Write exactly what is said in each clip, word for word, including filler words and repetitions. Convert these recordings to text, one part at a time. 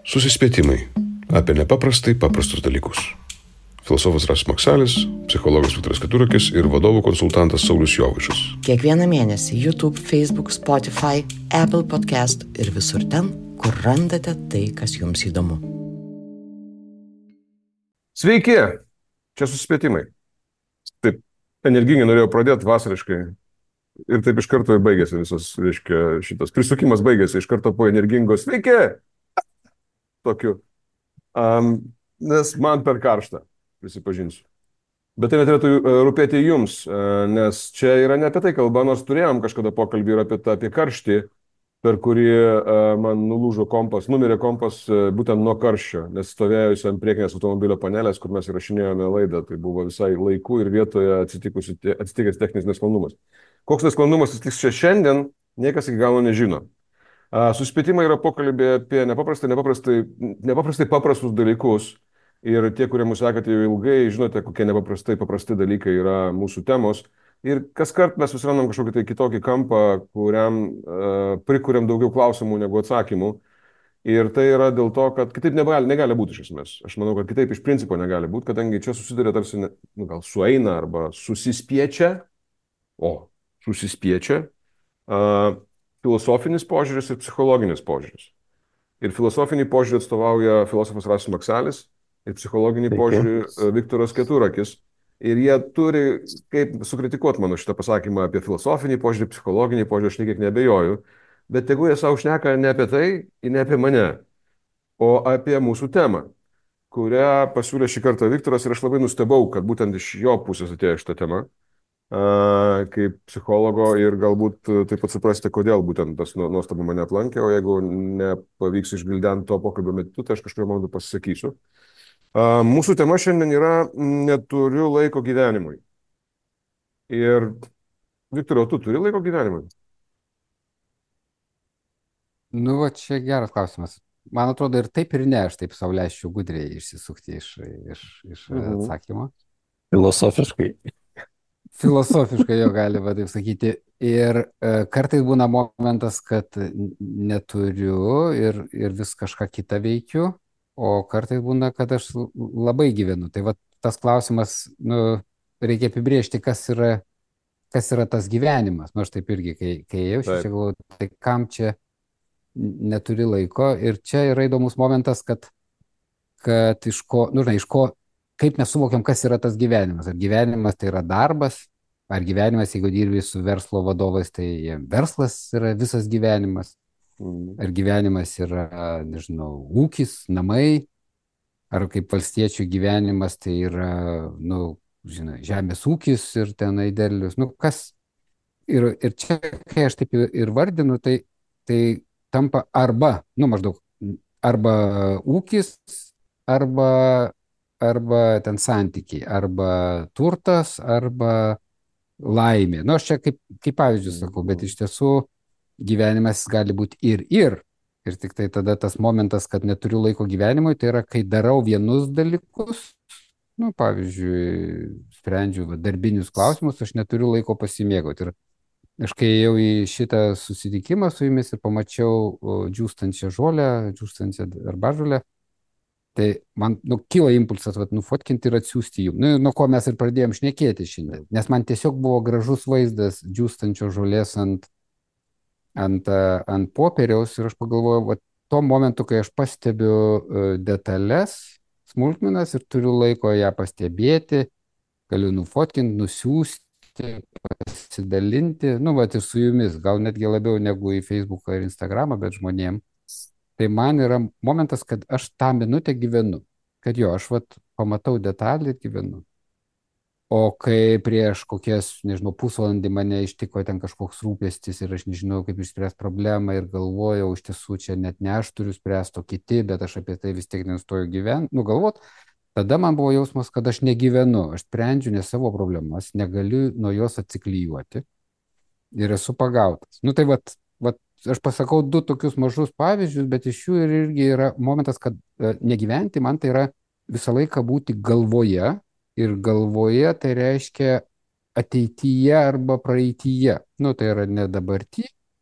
Susispėtimai apie nepaprastai paprastus dalykus. Filosofas Rasas Maksalis, psichologas Viktoras Keturakis ir vadovų konsultantas Saulius Jovaišas. Kiekvieną mėnesį YouTube, Facebook, Spotify, Apple Podcast ir visur ten, kur randate tai, kas jums įdomu. Sveiki! Čia susispėtimai. Taip, energingai norėjau pradėti vasariškai. Ir taip iš karto baigėsi visas, reiškia, šitas prisukimas baigėsi iš karto po energingos. Sveiki! Tokiu. Um, nes man per karštą, prisipažinsiu. Bet tai neturėtų rūpėti jums, nes čia yra ne apie tai kalba, nors turėjom kažkada pokalbį ir apie tą, apie karštį, per kurį man nulūžo kompas, numirė kompas būtent nuo karščio, nes stovėjusi ant priekinės automobilio panelės, kur mes įrašinėjome laidą, tai buvo visai laiku ir vietoje atsitikęs techninis nesklandumas. Koks nesklandumas atsitiks čia šiandien, niekas iki galo nežino. Susispėtimai yra pokalbė apie nepaprastai, nepaprastai, nepaprastai paprastus dalykus ir tie, kurie mūsų sekate jau ilgai, žinote, kokie nepaprastai paprasti dalykai yra mūsų temos. Ir kas kart mes susirandam kažkokį tai kitokį kampą, kuriam uh, prikuriam daugiau klausimų negu atsakymų. Ir tai yra dėl to, kad kitaip negali, negali būti iš esmės. Aš manau, kad kitaip iš principo negali būti, kadangi čia susiduria tarsi, ne, nu, gal sueina arba susispiečia, o susispiečia uh, filosofinis požiūris ir psichologinis požiūris. Ir filosofinį požiūrį atstovauja filosofas Rasas Maksalis ir psichologinį Sveiki. Požiūrį Viktoras Keturakis. Ir jie turi kaip sukritikuoti mano šitą pasakymą apie filosofinį požiūrį, psichologinį požiūrį, aš niekiek nebejoju. Bet tegu jie savo šneka ne apie tai ir ne apie mane, o apie mūsų temą, kurią pasiūlė šį kartą Viktoras ir aš labai nustebau, kad būtent iš jo pusės atėjo šitą temą, kaip psichologo ir galbūt taip pat suprasti, kodėl būtent tas nuostabu mane aplankė, o jeigu nepavyks išgvildenti to pokalbio metu, tai aš kažkurio momentu pasisakysiu. Mūsų tema šiandien yra neturiu laiko gyvenimui. Ir, Viktorai, tu turi laiko gyvenimui? Nu, va, čia geras klausimas. Man atrodo, ir taip ir ne, aš taip sau leisčiau gudriai išsisukti iš, iš, iš mhm. atsakymo. Filosofiškai. Filosofiškai jo galima taip sakyti. Ir e, kartais būna momentas, kad neturiu ir, ir vis kažką kitą veikiu. O kartais būna, kad aš labai gyvenu. Tai va tas klausimas, nu, reikia apibrėžti, kas yra, kas yra tas gyvenimas. Nu, aš taip irgi, kai, kai jau čia galvoju, tai kam čia neturi laiko. Ir čia yra įdomus momentas, kad, kad iš ko, nu, žinai, iš ko, kaip mes suvokiam, kas yra tas gyvenimas. Ar gyvenimas tai yra darbas, ar gyvenimas, jeigu dirbi su verslo vadovais, tai verslas yra visas gyvenimas. Ar gyvenimas yra, nežinau, ūkis, namai, ar kaip valstiečių gyvenimas tai yra, nu, žinai, žemės ūkis ir tenai derlius. Nu, kas? Ir, ir čia, kai aš taip ir vardinu, tai, tai tampa arba, nu, maždaug, arba ūkis, arba, arba ten santykiai, arba turtas, arba laimė. Nu, aš čia kaip, kaip pavyzdžius sakau, bet iš tiesų gyvenimas gali būti ir ir. Ir tik tai tada tas momentas, kad neturiu laiko gyvenimui, tai yra, kai darau vienus dalykus, nu, pavyzdžiui, sprendžiu darbinius klausimus, aš neturiu laiko pasimėgauti. Ir aš kai ėjau į šitą susitikimą su jumis ir pamačiau džiūstančią žolę, džiūstančią arbažolę, tai man, nu, kilo impulsas, vat, nufotkinti ir atsiųsti jums. Nu, nuo ko mes ir pradėjom šnekėti šiandien. Nes man tiesiog buvo gražus vaizdas džiūstančio žolės ant ant, ant popieriaus ir aš pagalvojau, va, tuo momentu, kai aš pastebiu detalės, smulkmenas ir turiu laiko ją pastebėti, galiu nufotkinti, nusiųsti, pasidalinti, nu, va, ir su jumis, gal netgi labiau negu į Facebooką ir Instagramą, bet žmonėm. Tai man yra momentas, kad aš tą minutę gyvenu, kad jo, aš va, pamatau detalį ir gyvenu. O kai prieš kokias, nežinau, pusvalandį mane ištiko ten kažkoks rūpestis ir aš nežinau, kaip išspręsti problemą ir galvojau, iš tiesų čia net ne aš turiu spręsti, o kiti, bet aš apie tai vis tiek nestoju gyventi, nu galvot, tada man buvo jausmas, kad aš negyvenu, aš sprendžiu ne savo problemas, negaliu nuo jos atsiklijuoti ir esu pagautas. Nu tai vat, vat aš pasakau du tokius mažus pavyzdžius, bet iš jų ir irgi yra momentas, kad e, negyventi man tai yra visą laiką būti galvoje. Ir galvoje tai reiškia ateityje arba praeityje. Nu, tai yra ne dabarty,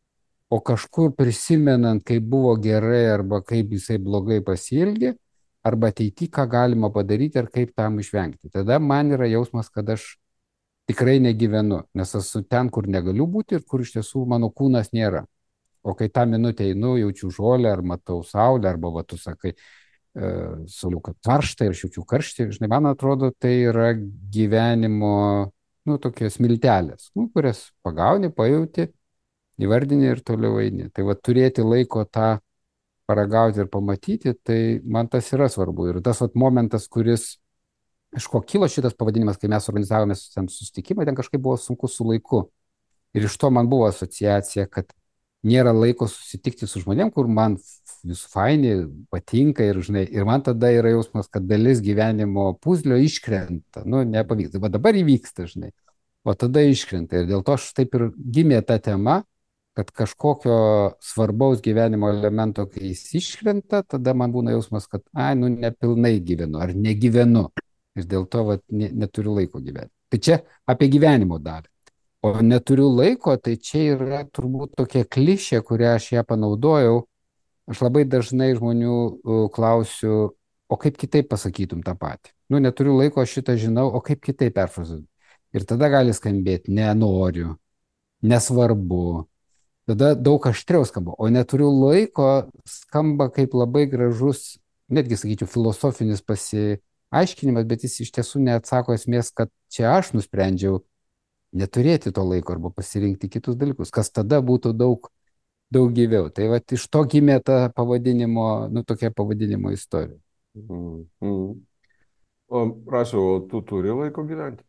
o kažkur prisimenant, kaip buvo gerai arba kaip jisai blogai pasielgė, arba ateity, ką galima padaryti ir kaip tam išvengti. Tada man yra jausmas, kad aš tikrai negyvenu, nes esu ten, kur negaliu būti ir kur iš tiesų mano kūnas nėra. O kai tą minutę einu, jaučiu žolę, ar matau saulę, arba va, tu sakai, e, sauliu, kad karšta ir aš jaučiu karštį, žinai, man atrodo, tai yra gyvenimo, nu, tokios miltelės, nu, kurias pagauni, pajauti, įvardini ir toliau eini. Tai va, turėti laiko tą paragauti ir pamatyti, tai man tas yra svarbu. Ir tas vat, momentas, kuris, iš ko kilo šitas pavadinimas, kai mes organizavome susitikimą, ten kažkaip buvo sunku su laiku. Ir iš to man buvo asociacija, kad nėra laiko susitikti su žmonėm, kur man visų faini, patinka ir, žinai, ir man tada yra jausmas, kad dalis gyvenimo puzlio iškrenta, nu, nepavyksta, bet dabar įvyksta, žinai, o tada iškrenta. Ir dėl to aš taip ir gimė ta tema, kad kažkokio svarbaus gyvenimo elemento, kai jis iškrenta, tada man būna jausmas, kad, ai, nu, nepilnai gyvenu, ar negyvenu. Ir dėl to, va, ne, neturiu laiko gyventi. Tai čia apie gyvenimo dalį. O neturiu laiko, tai čia yra turbūt tokia klišė, kurią aš ją panaudojau. Aš labai dažnai žmonių uh, klausiu, o kaip kitaip pasakytum tą patį. Nu, neturiu laiko, aš šitą žinau, o kaip kitaip perfrazuoti. Ir tada gali skambėti, nenoriu, nesvarbu. Tada daug aštriau skamba, o neturiu laiko skamba kaip labai gražus, netgi sakyčiau, filosofinis pasiaiškinimas, bet jis iš tiesų neatsako esmės, kad čia aš nusprendžiau neturėti to laiko arba pasirinkti kitus dalykus, kas tada būtų daug, daug gyviau. Tai va, iš to gimė ta pavadinimo, nu, tokia pavadinimo istorija. Mm, mm. O, Rasiu, o tu turi laiko gyventi?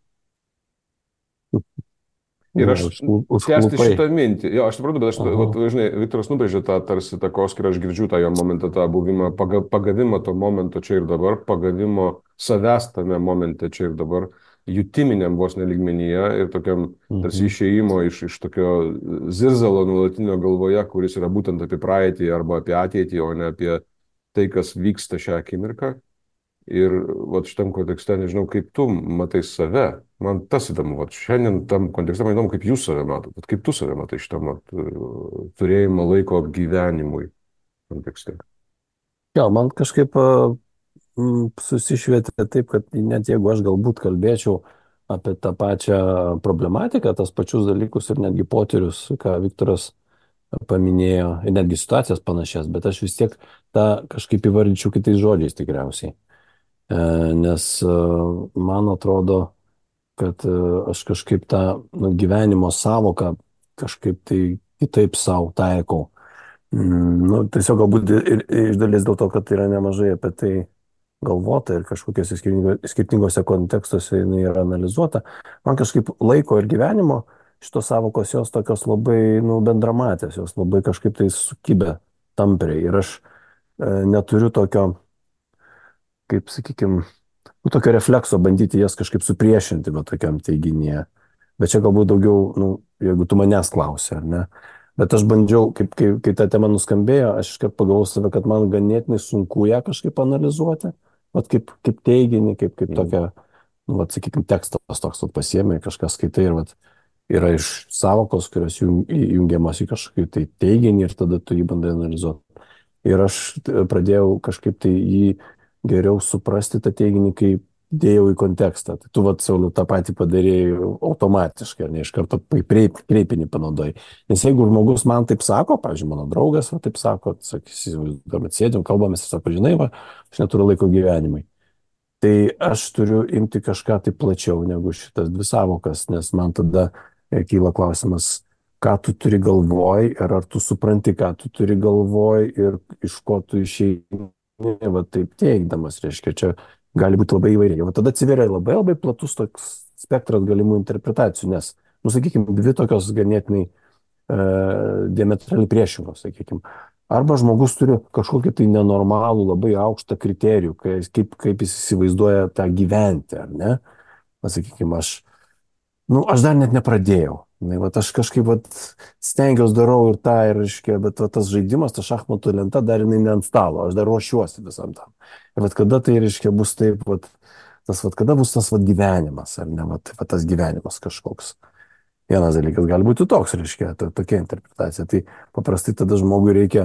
Ir aš tęsti šitą mintį. Jo, aš suprantu, bet aš, vat, žinai, Viktoras nubrėžė tą tarsi takoskyrą, aš girdžiu tą jo momentą, tą buvimą, paga, pagavimą to momento čia ir dabar, pagavimo savęs tame momente čia ir dabar, jutiminiam vos neligmenyje ir tokiam tarsi išėjimo iš, iš tokio zirzalo nuolatinio galvoje, kuris yra būtent apie praeitį arba apie ateitį, o ne apie tai, kas vyksta šią akimirką. Ir vat, šitam kontekste nežinau, kaip tu matai save. Man tas įdomu, vat, šiandien tam kontekste man įdomu, kaip jūs save matot, vat, kaip tu save matai šitam vat, turėjimo laiko gyvenimui kontekste. Jo, man kažkaip mm, susišvietė taip, kad net jeigu aš galbūt kalbėčiau apie tą pačią problematiką, tas pačius dalykus ir netgi potyrius, ką Viktoras paminėjo, ir netgi situacijas panašias, bet aš vis tiek tą kažkaip įvardinčiau kitais žodžiais tikriausiai. Nes man atrodo, kad aš kažkaip tą nu, gyvenimo savoką kažkaip tai kitaip savo taikau. Nu, tiesiog galbūt ir, ir iš dalies dėl to, kad tai yra nemažai apie tai galvota ir kažkokiuose skirtingose kontekstuose jinai yra analizuota. Man kažkaip laiko ir gyvenimo šitos savokos jos tokios labai nu, bendramatės, jos labai kažkaip tai sukibę tampriai. Ir aš e, neturiu tokio kaip, sakykime, nu, tokio reflekso bandyti jas kažkaip supriešinti va, tokiam teiginyje. Bet čia galbūt daugiau, nu, jeigu tu manęs klausi, ar ne. Bet aš bandžiau, kaip, kai, kai ta tema nuskambėjo, aš iškart pagalvojau save, kad man ganėtinai sunku ją kažkaip analizuoti. Vat kaip, kaip teiginį, kaip, kaip tokia, nu, vat, sakykime, tekstas toks vat, pasiėmė, kažkas skaitai ir vat, yra iš savokos, kurios jungiamas į kažkokį tai teiginį ir tada tu jį bandai analizuoti. Ir aš pradėjau kažkaip tai jį geriau suprasti tą teiginį, kai dėjau į kontekstą. Tai tu, vat, Sauliau, tą patį padarėjai automatiškai, ar ne, iš karto kreipinį panaudojai. Nes jeigu žmogus man taip sako, pavyzdžiui, mano draugas va, taip sako, sakys, tuomet sėdėm, kalbamės ir sako, žinai, va, aš neturiu laiko gyvenimui. Tai aš turiu imti kažką tai plačiau negu šitas dvi savokas, nes man tada kyla klausimas, ką tu turi galvoj ir ar tu supranti, ką tu turi galvoj ir iš ko tu išeini. Va taip teikdamas, reiškia, čia gali būti labai įvairiai. Va tada atsiveria labai labai platus toks spektras galimų interpretacijų, nes, nu, sakykime, dvi tokios ganėtinai e, diametraliai priešingos, sakykime. Arba žmogus turi kažkokį tai nenormalų, labai aukštą kriterijų, kaip, kaip jis įsivaizduoja tą gyventi, ar ne? Va, sakykime, aš, nu, aš dar net nepradėjau. Na, vat aš kažkaip vat, stengiuosi darau ir tą, ir, reiškia, bet vat, tas žaidimas, ta šachmatų lenta dar jinai ne ant stalo, aš dar ruošiuosi visam tam. Ir vat, kada tai, reiškia, bus taip, vat, tas, vat, kada bus tas vat, gyvenimas, ar ne, vat, vat, tas gyvenimas kažkoks. Vienas dalykas gali būti toks, reiškia, to, tokia interpretacija. Tai paprastai tada žmogui reikia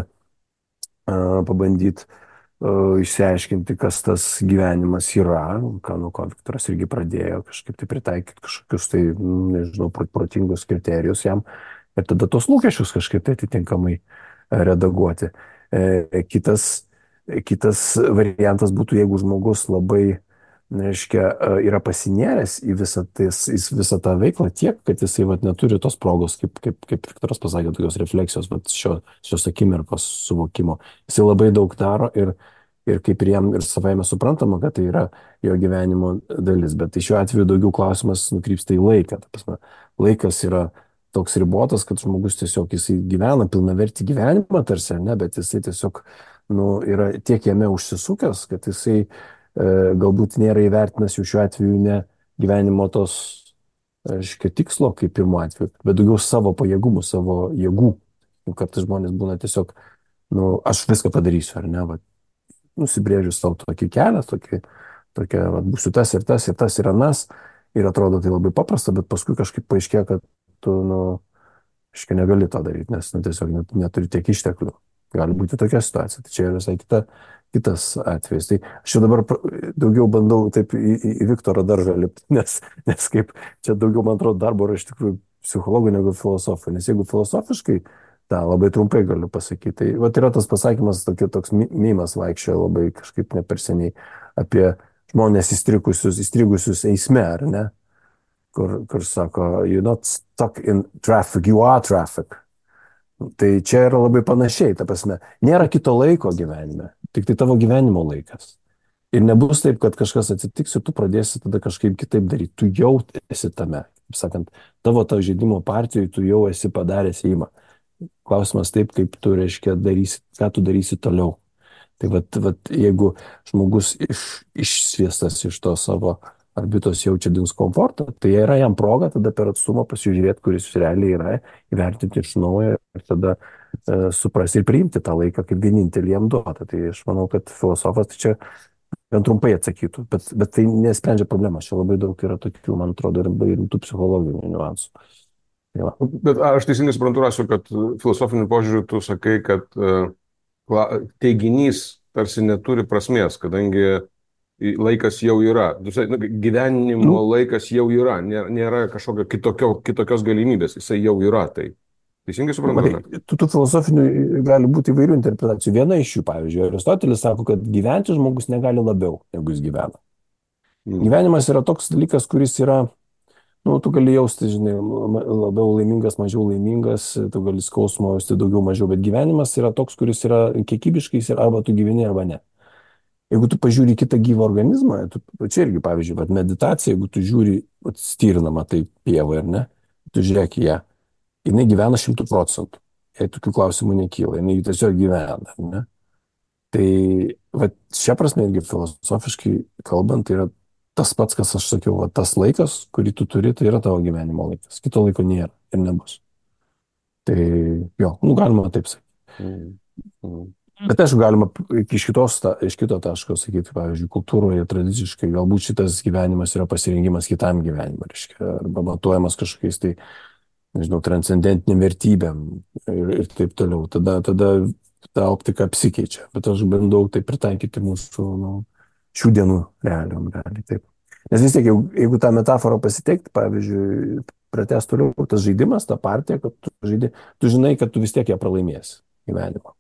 uh, pabandyti uh, išsiaiškinti, kas tas gyvenimas yra, ką nuo ko Viktoras irgi pradėjo kažkaip tai pritaikyti kažkokius tai, nežinau, protingus kriterijus jam ir tada tos lūkesčius kažkaip tai atitinkamai redaguoti. E, kitas, kitas variantas būtų, jeigu žmogus labai, reiškia, yra pasinėręs į visą, tais, į visą tą veiklą tiek, kad jisai vat, neturi tos progos, kaip, kaip, kaip Viktoras pasakė, tokios refleksijos, vat, šio, šios akimirkos suvokimo. Jisai labai daug daro ir, ir kaip ir jam ir savaime suprantama, kad tai yra jo gyvenimo dalis. Bet tai šiuo atveju daugiau klausimas nukrypsta į laiką. Ta prasme, laikas yra toks ribotas, kad žmogus tiesiog jisai gyvena pilnavertį gyvenimą tarsi, ne, bet jisai tiesiog nu, yra tiek jame užsisukęs, kad jisai galbūt nėra įvertinęs jau šiuo atveju ne gyvenimo tos, reiškia, tikslo, kaip pirmo atveju, bet daugiau savo pajėgumų, savo jėgų. Kartais žmonės būna tiesiog, nu, aš viską padarysiu, ar ne, va, nusibrėžiu savo tokį kelią, tokį, tokia, va, būsiu tas ir tas ir tas ir anas, ir atrodo tai labai paprasta, bet paskui kažkaip paaiškėja, kad tu, nu, aiškiai negali to daryti, nes, nu, tiesiog net, neturi tiek išteklių. Gali būti tokia situacija, tai čia yra visai kita kitas atvejis. Tai aš jau dabar daugiau bandau taip į, į, į Viktoro daržą lipti, nes, nes kaip čia daugiau, man atrodo, darbo yra iš tikrųjų psichologų negu filosofų. Nes jeigu filosofiškai, tą labai trumpai galiu pasakyti, tai vat yra tas pasakymas, tokia, toks mymas vaikščioja labai kažkaip ne per seniai apie žmonės įstrigusius, įstrigusius eisme, ar ne? Kur, kur sako, you're not stuck in traffic, you are traffic. Tai čia yra labai panašiai, ta prasme, nėra kito laiko gyvenime, tik tai tavo gyvenimo laikas. Ir nebus taip, kad kažkas atsitiks ir tu pradėsi tada kažkaip kitaip daryti. Tu jau esi tame, kaip sakant, tavo to žaidimo partijoje tu jau esi padaręs įimą. Klausimas taip, kaip tu, reiškia, darysi, ką tu darysi toliau. Tai vat, vat, jeigu žmogus iš, išsviestas iš to savo orbitos jaučia diskomfortą, tai yra jam proga tada per atstumą pasižiūrėti, kuris realiai yra, įvertinti iš naujo ir tada e, suprasti ir priimti tą laiką kaip vienintelį jam duotą. Tai aš manau, kad filosofas tai čia gan trumpai atsakytų, bet, bet tai nesprendžia problemą. Čia labai daug yra tokių, man atrodo, ir rimtų psichologinių niuansų. Tai va. Bet aš teisingai suprantu, Rasiu, kad filosofiniu požiūriu tu sakai, kad uh, teiginys tarsi neturi prasmės, kadangi laikas jau yra. Gyvenimo nu. laikas jau yra. Nėra, nėra kažkokio kitokio, kitokios galimybės. Jisai jau yra. Tai teisingai suprantu? Tų, tų filosofinių gali būti įvairių interpretacijų. Viena iš jų, pavyzdžiui, Aristotelis sako, kad gyventi žmogus negali labiau, negu jis gyvena. Mm. Gyvenimas yra toks dalykas, kuris yra, nu, tu gali jausti, žinai, labiau laimingas, mažiau laimingas, tu gali skausmo jausti daugiau, mažiau, bet gyvenimas yra toks, kuris yra kiekybiškai, arba tu gyveni, arba ne. Jeigu tu pažiūri kitą gyvą organizmą, tu, čia irgi, pavyzdžiui, vat, meditacija, jeigu tu žiūri, stirnama tai pieva, ar ne, tu žiūrėk į ją, jinai gyvena šimtų procentų, jei tokių klausimų nekyla, jinai tiesiog gyvena, ar ne. Tai vat, šia prasme, irgi filosofiškai kalbant, tai yra tas pats, kas aš sakiau, vat, tas laikas, kurį tu turi, tai yra tavo gyvenimo laikas, kito laiko nėra ir nebus. Tai jo, nu, galima taip sakyti. Mm. Mm. Bet aišku, galima iš, kitos, iš kito taško sakyti, pavyzdžiui, kultūroje tradiciškai galbūt šitas gyvenimas yra pasirengimas kitam gyvenimui, reiškia, arba matuojamas kažkokiais tai, nežinau, transcendentiniam vertybėm ir, ir taip toliau. Tada, tada ta optika apsikeičia. Bet aš bandau tai pritaikyti mūsų, nu, šių dienų realiom, realiai taip. Nes vis tiek, jeigu, jeigu tą metaforą pasiteikti, pavyzdžiui, pratęs toliau tas žaidimas, ta partija, kad tu žaidži, tu žinai, kad tu vis tiek ją pralaimėsi gyvenimą.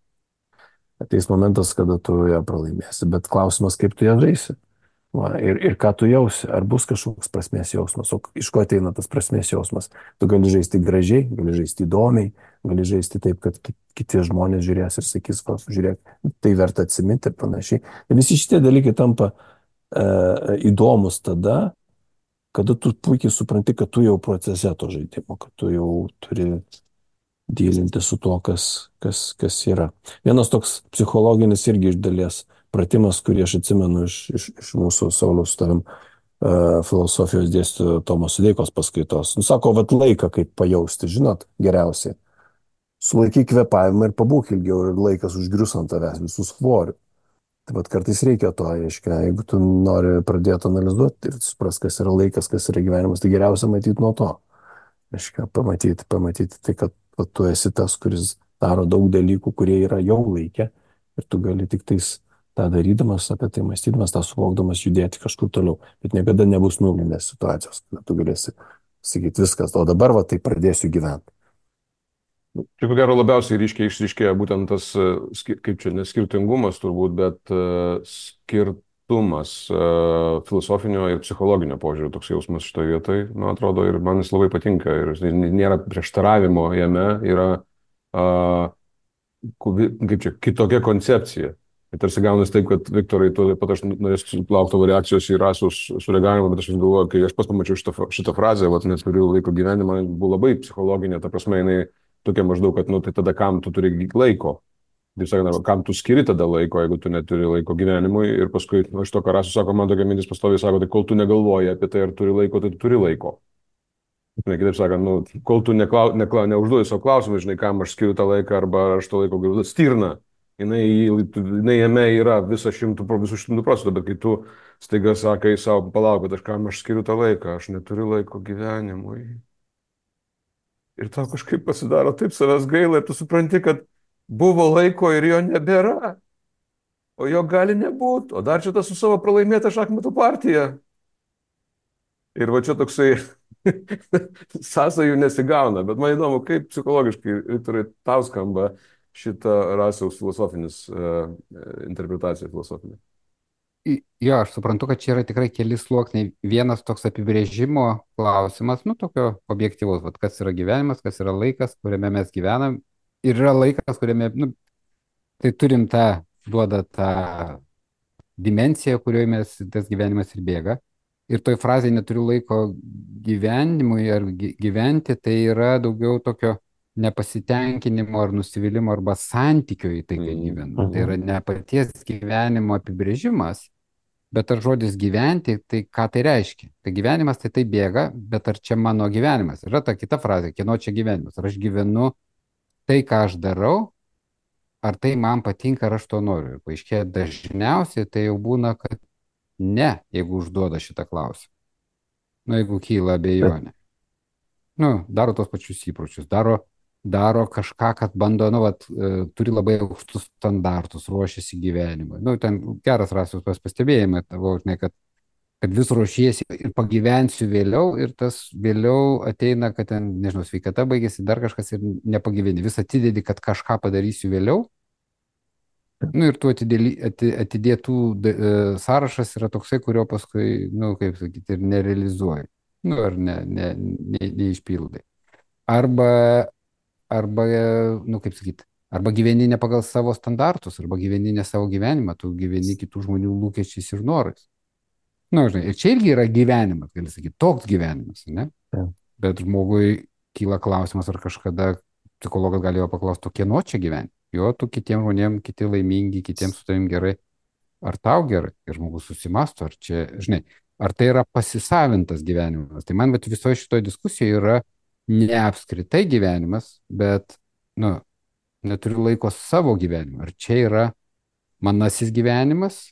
Ateis momentas, kada tu ją pralaimėsi, bet klausimas, kaip tu ją žaisi. Va, ir, ir ką tu jausi, ar bus kažkoks prasmės jausmas, o iš ko ateina tas prasmės jausmas. Tu gali žaisti gražiai, gali žaisti įdomiai, gali žaisti taip, kad kiti žmonės žiūrės ir sakys, ko, žiūrėk, tai verta atsiminti ir panašiai. Ir visi šitie dalykai tampa e, įdomus tada, kada tu puikiai supranti, kad tu jau procese to žaidimo, kad tu jau turi dylinti su to, kas, kas, kas yra. Vienas toks psichologinis irgi iš dalies pratimas, kurį aš atsimenu iš, iš, iš mūsų Sauliaus su tavim uh, filosofijos dėstytojo Tomo Sudeikos paskaitos. Nu, sako, vat laiką kaip pajausti, žinot, geriausiai. Sulaikyk kvėpavimą ir pabūk ilgiau ir laikas užgrius ant tavęs visų svorių. Tai vat kartais reikia to, aiškia, jeigu tu nori pradėti analizuoti ir supras, kas yra laikas, kas yra gyvenimas, tai geriausia matyti nuo to. Reiškia, pamatyti, pamatyti tai, kad va, tu esi tas, kuris daro daug dalykų, kurie yra jau laikę ir tu gali tik tais tą darydamas, apie tai mąstydamas, tą suvokdamas judėti kažkur toliau. Bet niekada nebus nulinės situacijos, kada tu galėsi sakyti viskas, o dabar va tai pradėsiu gyventi. Čia ko gero labiausiai ryškiai išryškėja būtent tas, e, ski- kaip čia, neskirtingumas turbūt, bet e, skirtumas e, filosofinio ir psichologinio požiūrio, toks jausmas šitoje vietoje, man atrodo, ir man jis labai patinka, ir jis n- nėra prieštaravimo jame, yra, a, ku- kaip čia, kitokia koncepcija. Ir tarsi gaunasi taip, kad Viktorai, tu taip pat aš norėsiu laukti tavo reakcijos į Rasos sureagavimą, bet aš vis galvoju, kai aš pats pamačiau šitą, fra- šitą frazę, vat, neturiu laiko gyvenimą, buvo labai psichologinė, ta prasme, jinai tokia maždaug, kad, nu, tai tada kam tu turi laiko? Taip sakant, arba kam tu skiri tada laiko, jeigu tu neturi laiko gyvenimui. Ir paskui, nu, iš to, ką Rasus sako, man tokia mintis pastoviai sako, tai kol tu negalvoji apie tai, ar turi laiko, tai tu turi laiko. Ne, kitaip sakant, nu, kol tu neklau, neklau, neužduoji savo klausimą, žinai, kam aš skiriu tą laiką, arba aš to laiko galiu. Stirna. Jinai, jinai jame yra visą šimtų, pro- visų šimtų procentų, bet kai tu staiga sakai savo, palauk, bet aš kam aš skiriu tą laiką, aš neturiu laiko gyvenimui. Ir tau kažkaip pasidaro taip savęs gaila ir tu supranti, kad buvo laiko ir jo nebėra, o jo gali nebūti, o dar čia tas su savo pralaimėta šachmatų partija. Ir va čia toksai sąsajų nesigauna, bet man įdomu, kaip psichologiškai, Viktorai, tau skamba šita Rasaus filosofinis uh, interpretacija filosofinė. I- Jo, aš suprantu, kad čia yra tikrai keli sluoksniai. Vienas toks apibrėžimo klausimas, nu, tokio objektyvus, vat, kas yra gyvenimas, kas yra laikas, kuriame mes gyvenam. Ir yra laikas, kuriame, nu, tai turim tą, duoda tą dimensiją, kurioje mes tas gyvenimas ir bėga. Ir toj frazėje neturiu laiko gyvenimui ar gy- gyventi, tai yra daugiau tokio nepasitenkinimo ar nusivylimo arba santykio į tai, kai Mhm. gyvenu. Tai yra ne paties gyvenimo apibrėžimas, bet ar žodis gyventi, tai ką tai reiškia? Tai gyvenimas tai tai bėga, bet ar čia mano gyvenimas? Yra ta kita frazė, kieno čia gyvenimas? Ar aš gyvenu tai, ką aš darau, ar tai man patinka, ar aš to noriu? Ir paaiškėja, dažniausiai tai jau būna, kad ne, jeigu užduoda šitą klausimą. Nu, jeigu kyla abejonė. Nu, daro tos pačius įpročius, daro, daro kažką, kad bando, nu, vat, e, turi labai aukštus standartus, ruošiasi gyvenimui. Nu, ten geras Rasos pas pastebėjimai tavo, žinai, kad, kad vis ruošiesi ir pagyvensiu vėliau ir tas vėliau ateina, kad ten, nežinau, sveikata baigėsi, dar kažkas ir nepagyveni. Vis atidedi, kad kažką padarysiu vėliau. Nu ir tų atidėli- ati- atidėtų d- e, sąrašas yra toksai, kurio paskui, nu, kaip sakyti, ir nerealizuoji. Nu, ar ne, ne, ne, neišpildai. Arba, arba, e, nu, kaip sakyti, arba gyveni ne pagal savo standartus, arba gyveni ne savo gyvenimą, tu gyveni kitų žmonių lūkesčiais ir norais. Na, žinai, ir čia irgi yra gyvenimas, gali sakyti, toks gyvenimas, ne? Taip. Bet žmogui kyla klausimas, ar kažkada psichologas gali jo paklausti, o kieno čia gyventi? Jo, tu kitiem žmonėm, kiti laimingi, kitiems su tavim gerai. Ar tau gerai? Ir žmogus susimasto, ar čia, žinai, ar tai yra pasisavintas gyvenimas. Tai man, bet visoje šitoje diskusijoje yra ne apskritai gyvenimas, bet, nu, neturiu laiko savo gyvenimui. Ar čia yra manasis gyvenimas?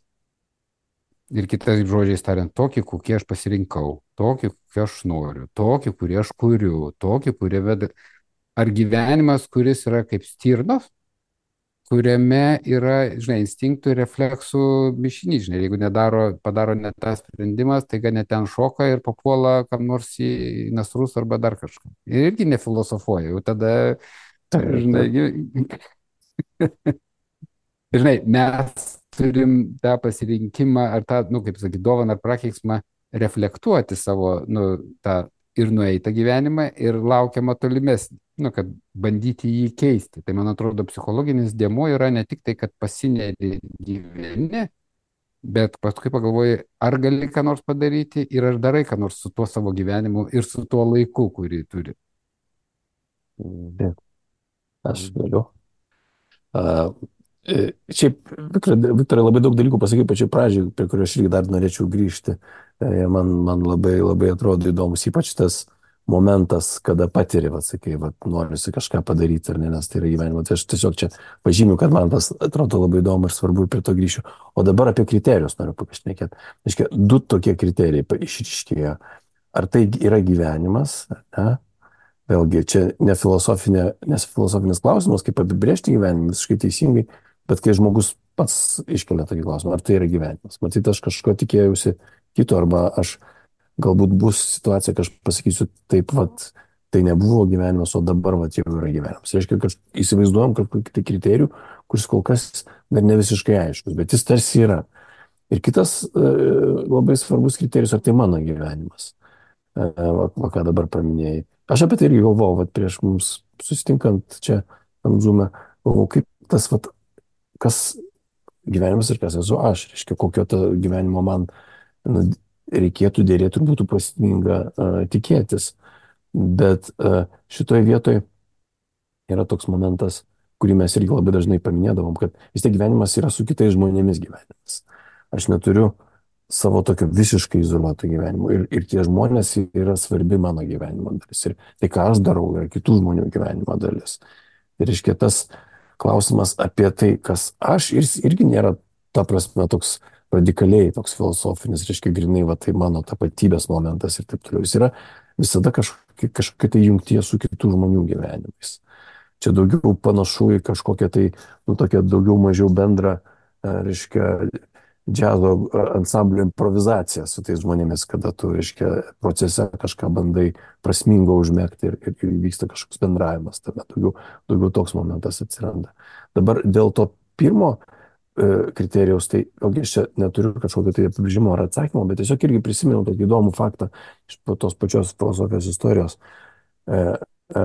Ir kitais žodžiais tariant, tokį, kokį aš pasirinkau, tokį, kokį aš noriu, tokį, kurį aš kuriu, tokį, kurį veda. Ar gyvenimas, kuris yra kaip stirnos, kuriame yra, žinai, instinktų ir refleksų mišinys, žinai, jeigu nedaro, padaro ne tą sprendimas, taiga net ten šoka ir papuola kam nors į nasrus arba dar kažką. Ir irgi nefilosofuoja, jau tada, žinai, gi- žinai, mes turim tą pasirinkimą ar tą, nu, kaip sakyti, dovaną ar prakeiksmą reflektuoti savo, nu, tą ir nueitą gyvenimą ir laukiamą tolimesnį, nu, kad bandyti jį keisti. Tai man atrodo, psichologinis dėmuo yra ne tik tai, kad pasineri gyveni, bet paskui pagalvoji, ar gali ką nors padaryti ir ar darai ką nors su tuo savo gyvenimu ir su tuo laiku, kurį turi. Aš galiu. Uh, e, šiaip, Viktorai, Viktorai labai daug dalykų pasakė pačioj pradžioj, prie kurio aš irgi dar norėčiau grįžti. E, man, man labai, labai atrodo įdomus, ypač tas momentas, kada patiri, va, sakai, va, norisi kažką padaryti ar ne, nes tai yra gyvenimo. Tai aš tiesiog čia pažymiu, kad man tas atrodo labai įdomu ir svarbu ir prie to grįšiu. O dabar apie kriterijus noriu pašnekėti. Aiškiai, du tokie kriterijai pa- išryškėjo. Ar tai yra gyvenimas, ne? vėlgi, čia ne, filosofinė, nes filosofinis klausimas, kaip apibrėžti gyvenimą, visiškai teisingai, bet kai žmogus pats iškelia tokį klausimą, ar tai yra gyvenimas. Matyt, aš kažko tikėjausi kito, arba aš galbūt bus situacija, kad aš pasakysiu taip, vat, tai nebuvo gyvenimas, o dabar vat, jau yra gyvenimas. Reiškia, kad įsivaizduojam kažkokį tai kriterijų, kuris kol kas dar ne visiškai aiškus, bet jis tarsi yra. Ir kitas e, labai svarbus kriterijus, ar tai mano gyvenimas. E, va, va, ką dabar paminėjai. Aš apie tai irgi galvojau, vat, prieš mums susitinkant čia ant Zoom'e, galvojau, kaip tas, vat, kas gyvenimas ir kas esu aš, reiškia, kokio to gyvenimo man nu, reikėtų, dėrėtų ir būtų prasminga uh, tikėtis. Bet uh, šitoje vietoje yra toks momentas, kurį mes irgi labai dažnai paminėdavom, kad vis tiek gyvenimas yra su kitais žmonėmis gyvenimas. Aš neturiu savo tokio visiškai izoliuoto gyvenimo ir, ir tie žmonės yra svarbi mano gyvenimo dalis. Ir tai, ką aš darau, yra kitų žmonių gyvenimo dalis. Ir reiškia, tas klausimas apie tai, kas aš, ir, irgi nėra, ta prasme, toks radikaliai, toks filosofinis, reiškia, grinai, va, tai mano tapatybės momentas ir taip toliau. Jis yra visada kažkokia, kažkokia tai jungtie su kitų žmonių gyvenimais. Čia daugiau panašu į kažkokią tai, nu, tokią daugiau mažiau bendrą, reiškia, džiazo ansamblio improvizaciją su tais žmonėmis, kada tu, reiškia, procese kažką bandai prasmingo užmegti ir, ir, ir vyksta kažkoks bendravimas, tame daugiau, daugiau toks momentas atsiranda. Dabar dėl to pirmo e, kriterijaus, tai vėlgi aš čia neturiu kažkokio tai apibrėžimo ar atsakymo, bet tiesiog irgi prisimenu tokį įdomų faktą iš tos pačios filosofijos istorijos. E, e,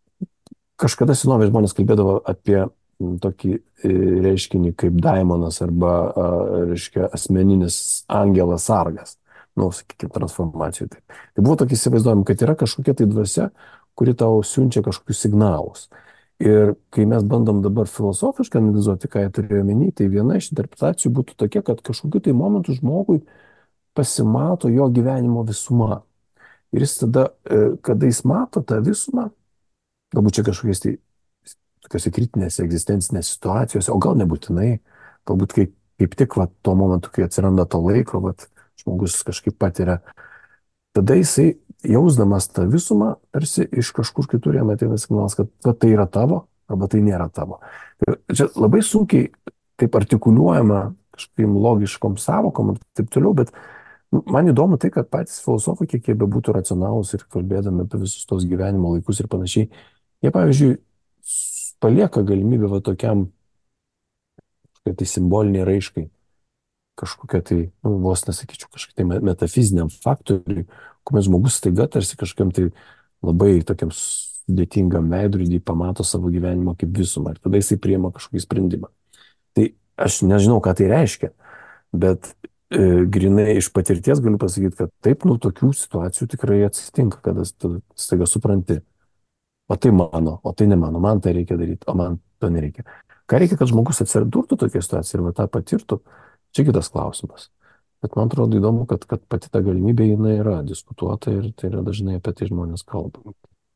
kažkada senovės žmonės kalbėdavo apie tokį reiškinį kaip daimonas arba, reiškia, asmeninis angelas sargas, nu, sakykime, transformacijų. Tai, tai buvo tokį įsivaizduojami, kad yra kažkokia tai dvasia, kuri tau siunčia kažkokius signalus. Ir kai mes bandom dabar filosofiškai analizuoti, ką jie turėjo omeny, tai viena iš interpretacijų būtų tokia, kad kažkokiu tai momentu žmogui pasimato jo gyvenimo visuma. Ir jis tada, kada jis mato tą visumą, galbūt čia kažkokiais tai tokiose kritinėse egzistencinėse situacijose, o gal nebūtinai, galbūt kaip, kaip tik va, tuo momentu, kai atsiranda to laiko, va, žmogus kažkaip patiria, tada jisai, jausdamas tą visumą, tarsi iš kažkur kitur jam ateina signalas, kad va, tai yra tavo, arba tai nėra tavo. Ir čia labai sunkiai taip artikuliuojama kažkaip logiškom savokom ir taip toliau, bet man įdomu tai, kad patys filosofai, kiek jie bebūtų racionalūs ir kalbėdami apie visus tos gyvenimo laikus ir panašiai, jie, pavyzdžiui, palieka galimybę va tokiam kažkokiai tai simboliniai raiškai, kažkokia tai, nu, vos nesakyčiau, kažkokia tai metafiziniam faktoriui, kuomet žmogus staiga tarsi kažkokiam tai labai tokiam sudėtingam veidrodį pamato savo gyvenimą kaip visumą ir tada jisai priima kažkokį sprendimą. Tai aš nežinau, ką tai reiškia, bet e, grinai iš patirties galiu pasakyti, kad taip, nu, tokių situacijų tikrai atsitinka, kada staiga supranti. O tai mano, o tai ne mano, man tai reikia daryti, o man to nereikia. Ką reikia, kad žmogus atsidurtų tokia situacija ir va tą patirtų, čia kitas klausimas. Bet man atrodo įdomu, kad, kad pati ta galimybė jinai yra diskutuota ir tai yra dažnai apie tai žmonės kalba.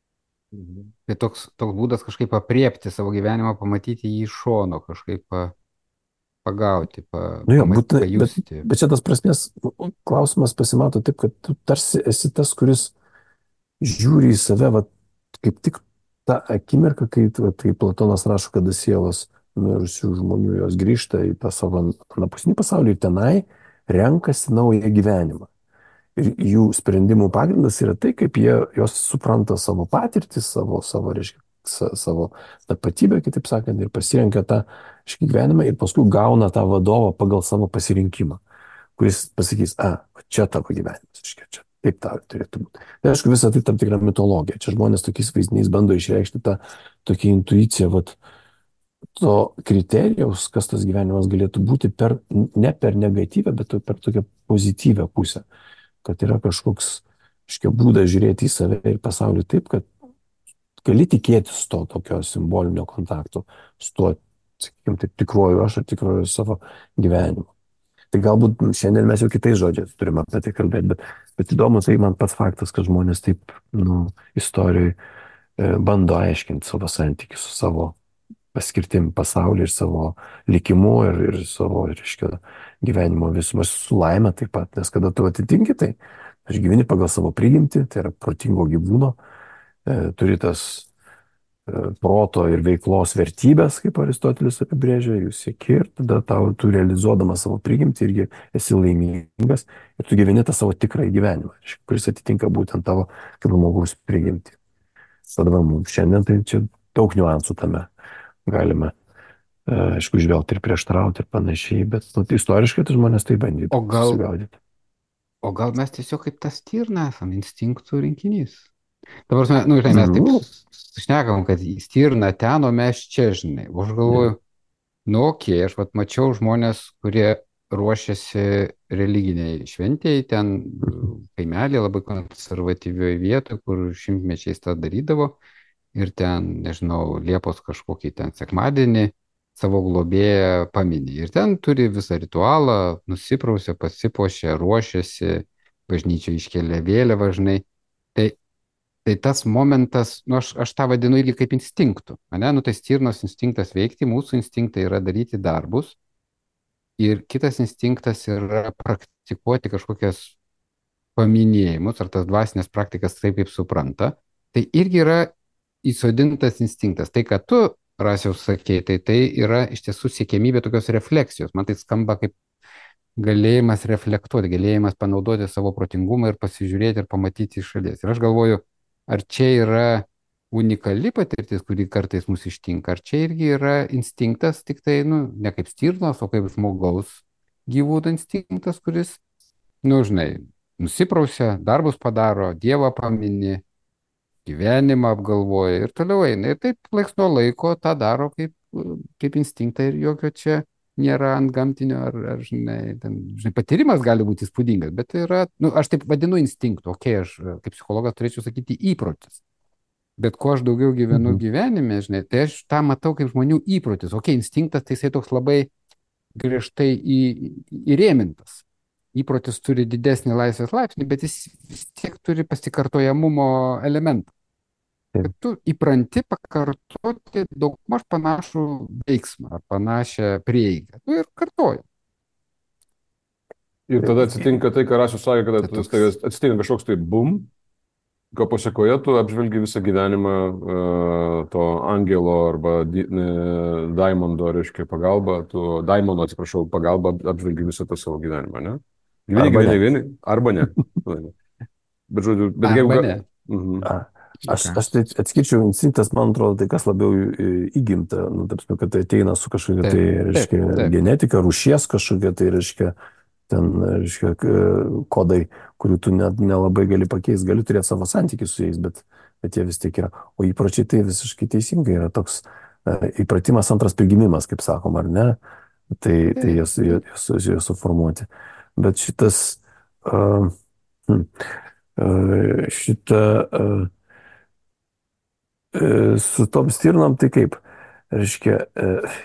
Tai toks, toks būdas kažkaip apriepti savo gyvenimą, pamatyti jį iš šono, kažkaip pa, pagauti, pa, Nu jo, pamatyti, būtinai, bet, pajusti. bet čia tas prasmės klausimas pasimato taip, kad tu tarsi esi tas, kuris žiūri į save, va, kaip tik tą akimirką, kai, va, kai Platonas rašo, kada sielos mirusių žmonių jos grįžta į tą savo anapusinį pasaulį ir tenai renkasi naują gyvenimą. Ir jų sprendimų pagrindas yra tai, kaip jie jos supranta savo patirtį, savo, savo, reiškia, savo tapatybę, kitaip sakant, ir pasirenka tą reiškia, gyvenimą ir paskui gauna tą vadovą pagal savo pasirinkimą, kuris pasakys, a, čia tavo gyvenimas, reiškia, čia. Taip tau turėtų būti. Tai aišku, visą tai tam tikrą mitologiją. Čia žmonės tokiais vaizdiniais bando išreikšti tą tokią intuiciją, vat, to kriterijaus, kas tas gyvenimas galėtų būti per, ne per negatyvę, bet per tokią pozityvę pusę. Kad yra kažkoks, aiškiai, būdas žiūrėti į save ir pasaulį taip, kad gali tikėtis to tokio simbolinio kontakto su tuo, sakykime, taip, tikruoju aš ar tikruoju savo gyvenimu. Tai galbūt šiandien mes jau kitais žodžiais turime apie tai kalbėti, bet, bet įdomu tai man pats faktas, kad žmonės taip, nu, istorijai e, bando aiškinti savo santykių su savo paskirtim pasaulį ir savo likimu ir, ir savo, reiškia, gyvenimo visumą su laime taip pat, nes kada tu atitinki tai, aš gyveni pagal savo prigimtį, tai yra protingo gyvūno turi tas proto ir veiklos vertybės, kaip Aristotelis apibrėžia, jūs sieki ir tada tau tu realizuodamas savo prigimtį irgi esi laimingas ir tu gyveni tą savo tikrąjį gyvenimą, kuris atitinka būtent tavo kaip žmogaus prigimtį. Tada mums šiandien tai čia daug niuansų tame galime, aišku, žvelgti ir prieštarauti ir panašiai, bet nu, istoriškai tai žmonės tai bandytų O gal, susigaudyti. o gal mes tiesiog kaip tas stirna esam, instinktų rinkinys. Ta prasme, nu, žinai, mes Nu. taip šnekam, kad stirna ten, o mes čia, žinai. O aš galvoju, nu, okei, aš vat mačiau žmonės, kurie ruošiasi religiniai šventėjai, ten kaimelė labai konservatyvioje vietoje, kur šimtmečiais tą darydavo. Ir ten, nežinau, Liepos kažkokį ten sekmadienį savo globėją paminį. Ir ten turi visą ritualą, nusiprausia, pasipuošia, ruošiasi, bažnyčia iškelia vėliavą, žinai. Tai Tai tas momentas, nu, aš, aš tą vadinu irgi kaip instinktų. Ane? Nu, tai stirnos instinktas veikti, mūsų instinktai yra daryti darbus. Ir kitas instinktas yra praktikuoti kažkokias paminėjimus, ar tas dvasinės praktikas taip kaip supranta. Tai irgi yra įsodintas instinktas. Tai, ką tu, Rasiau, sakei, tai tai yra iš tiesų siekėmybė tokios refleksijos. Man tai skamba kaip galėjimas reflektuoti, galėjimas panaudoti savo protingumą ir pasižiūrėti ir pamatyti iš šalies. Ir aš galvoju, ar čia yra unikali patirtis, kuri kartais mus ištinka, ar čia irgi yra instinktas, tik tai, nu, ne kaip stirnos, o kaip žmogaus gyvūno instinktas, kuris, nu, žinai, nusiprausia, darbus padaro, Dievą pamini, gyvenimą apgalvoja ir toliau eina. Ir taip laiks nuo laiko tą daro kaip, kaip instinktą ir jokio čia nėra ant gamtinio, ar, ar žinai, ten, žinai, patyrimas gali būti įspūdingas, bet tai yra, nu, aš taip vadinu instinktu, okei, okay, aš kaip psichologas turėčiau sakyti įprotis. Bet kuo aš daugiau gyvenu mhm. gyvenime, žinai, tai aš tą matau kaip žmonių įprotis. Okei, okay, instinktas tai jisai toks labai griežtai į, įrėmintas. Įprotis turi didesnį laisvės laipsnį, bet jis vis tiek turi pasikartojamumo elementą. Kad tu įpranti pakartoti daugmaž panašų veiksmą ar panašią prieigą. Nu ir kartoji. Ir tada atsitinka tai, ką Rasius sakė, kad toks... atsitinka kažkoks tai bum, ko pasiekoje tu apžvelgi visą gyvenimą uh, to angelo arba di, ne, daimondo, reiškia, pagalba, tu daimono, atsiprašau, pagalba apžvelgi visą tą savo gyvenimą, ne? Gyveni, Arba gyveni, ne. gyveni, arba ne. Bet žodžiu, bet Arba jeigu... ne. Mhm. A, aš, aš tai atskirčiau instinktas, man atrodo, tai kas labiau į- įgimta, nu, taip, kad tai ateina su kažkokia Taip, tai, taip, reiškia, taip. genetika, rūšies kažkokia tai, reiškia, ten, reiškia, k- kodai, kurių tu net nelabai gali pakeisti, gali turėti savo santykių su jais, bet, bet jie vis tiek yra. O įpročiai tai visiškai teisingai yra toks e, įpratimas antras prigimimas, kaip sakom, ar ne? Tai, tai jie, su- jie, jie, su- jie suformuoti. Bet šitas, uh, hm, uh, šita, uh, uh, su tom stirnom, tai kaip, reiškia, uh,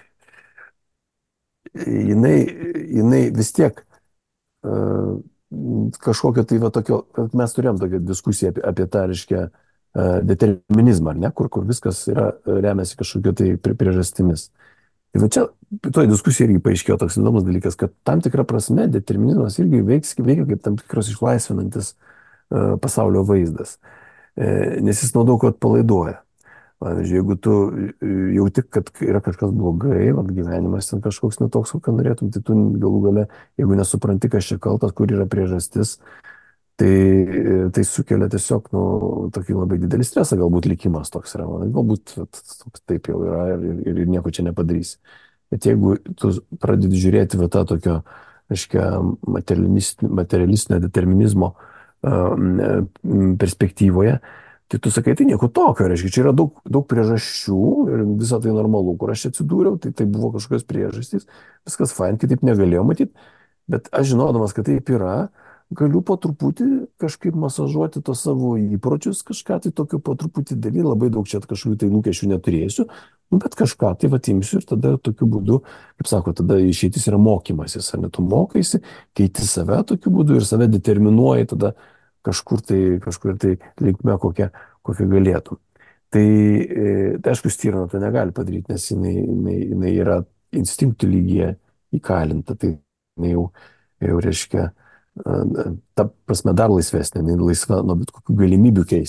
jinai, jinai vis tiek uh, kažkokio tai va tokio, mes turėjom tokią diskusiją apie, apie tą, reiškia, uh, determinizmą, ar ne, kur, kur viskas yra, remiasi kažkokio tai pri- priežastimis. Ir va čia, toje diskusijoje irgi paaiškėjo toks įdomus dalykas, kad tam tikra prasme determinizmas irgi veiks, veikia kaip tam tikras išlaisvinantis uh, pasaulio vaizdas, e, nes jis nuo daug ko atpalaiduoja. Pavyzdžiui, jeigu tu jauti, kad yra kažkas blogai, vat, gyvenimas ten kažkoks netoks, kokio norėtum, tai tu galų gale, jeigu nesupranti, kas čia kaltas, kur yra priežastis, tai, tai sukelia tiesiog, nu, tokį labai didelį stresą, galbūt likimas toks yra, galbūt vat, toks taip jau yra ir, ir, ir nieko čia nepadarysi. Bet jeigu tu pradedi žiūrėti va tą tokio, reiškia, materialistinio, materialistinio determinizmo uh, perspektyvoje, tai tu sakai, tai nieko tokio, reiškia, čia yra daug, daug priežasčių ir visą tai normalu, kur aš atsidūriau, tai tai buvo kažkokios priežastys, viskas fain, kitaip negalėjau matyti, bet aš žinodamas, kad taip yra, galiu po truputį kažkaip masažuoti tos savo įpročius, kažką tai tokio po truputį daryti, labai daug čia kažkokių tai lūkesčių neturėsiu, nu, bet kažką tai vatimsiu ir tada tokiu būdu, kaip sako, tada išeitis yra mokymasis, ar ne, tu mokaisi, keiti save tokiu būdu ir save determinuoji tada kažkur tai, kažkur tai linkme kokią, kokią galėtum. Tai, tai aišku, stirna tai negali padaryti, nes jinai, jinai, jinai yra instinktų lygyje įkalinta, tai jinai jau, jau reiškia, ta prasme dar laisvesnė, jinai laisva nuo bet kokių galimybių keistis.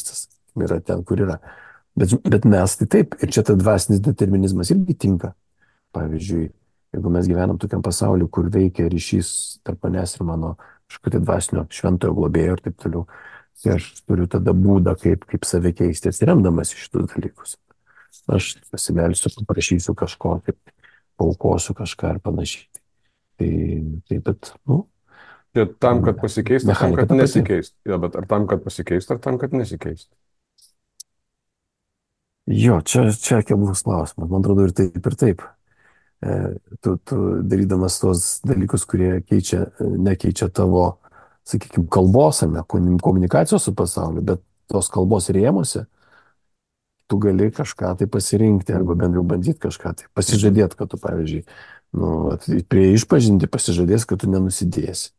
yra ten, kur yra. Bet, bet mes tai taip, ir čia tas dvasinis determinizmas irgi tinka. Pavyzdžiui, jeigu mes gyvenam tokiam pasauliu, kur veikia ryšys tarp manęs ir mano kažkokio tai dvasinio šventojo globėjo ir taip toliau, tai aš turiu tada būdą, kaip, kaip save keisti, atsiremdamas į šitus dalykus. Aš pasimelsiu, paprašysiu kažko, kaip paukosiu kažką ir panašiai. Tai, tai bet, nu. Ir tam, kad pasikeist, ar tam, Mechanika kad ta pati. nesikeist. Ja, bet ar tam, kad pasikeist, ar tam, kad nesikeist. Jo, čia, čia keblus klausimas. Man atrodo ir taip, ir taip. E, tu, tu darydamas tos dalykus, kurie keičia, nekeičia tavo, sakykime, kalbos, ar ne, komunikacijos su pasauliu, bet tos kalbos rėmuose, tu gali kažką tai pasirinkti arba bent jau bandyti kažką tai. Pasižadėti, kad tu, pavyzdžiui, nu, prie išpažinti pasižadės, kad tu nenusidėsi.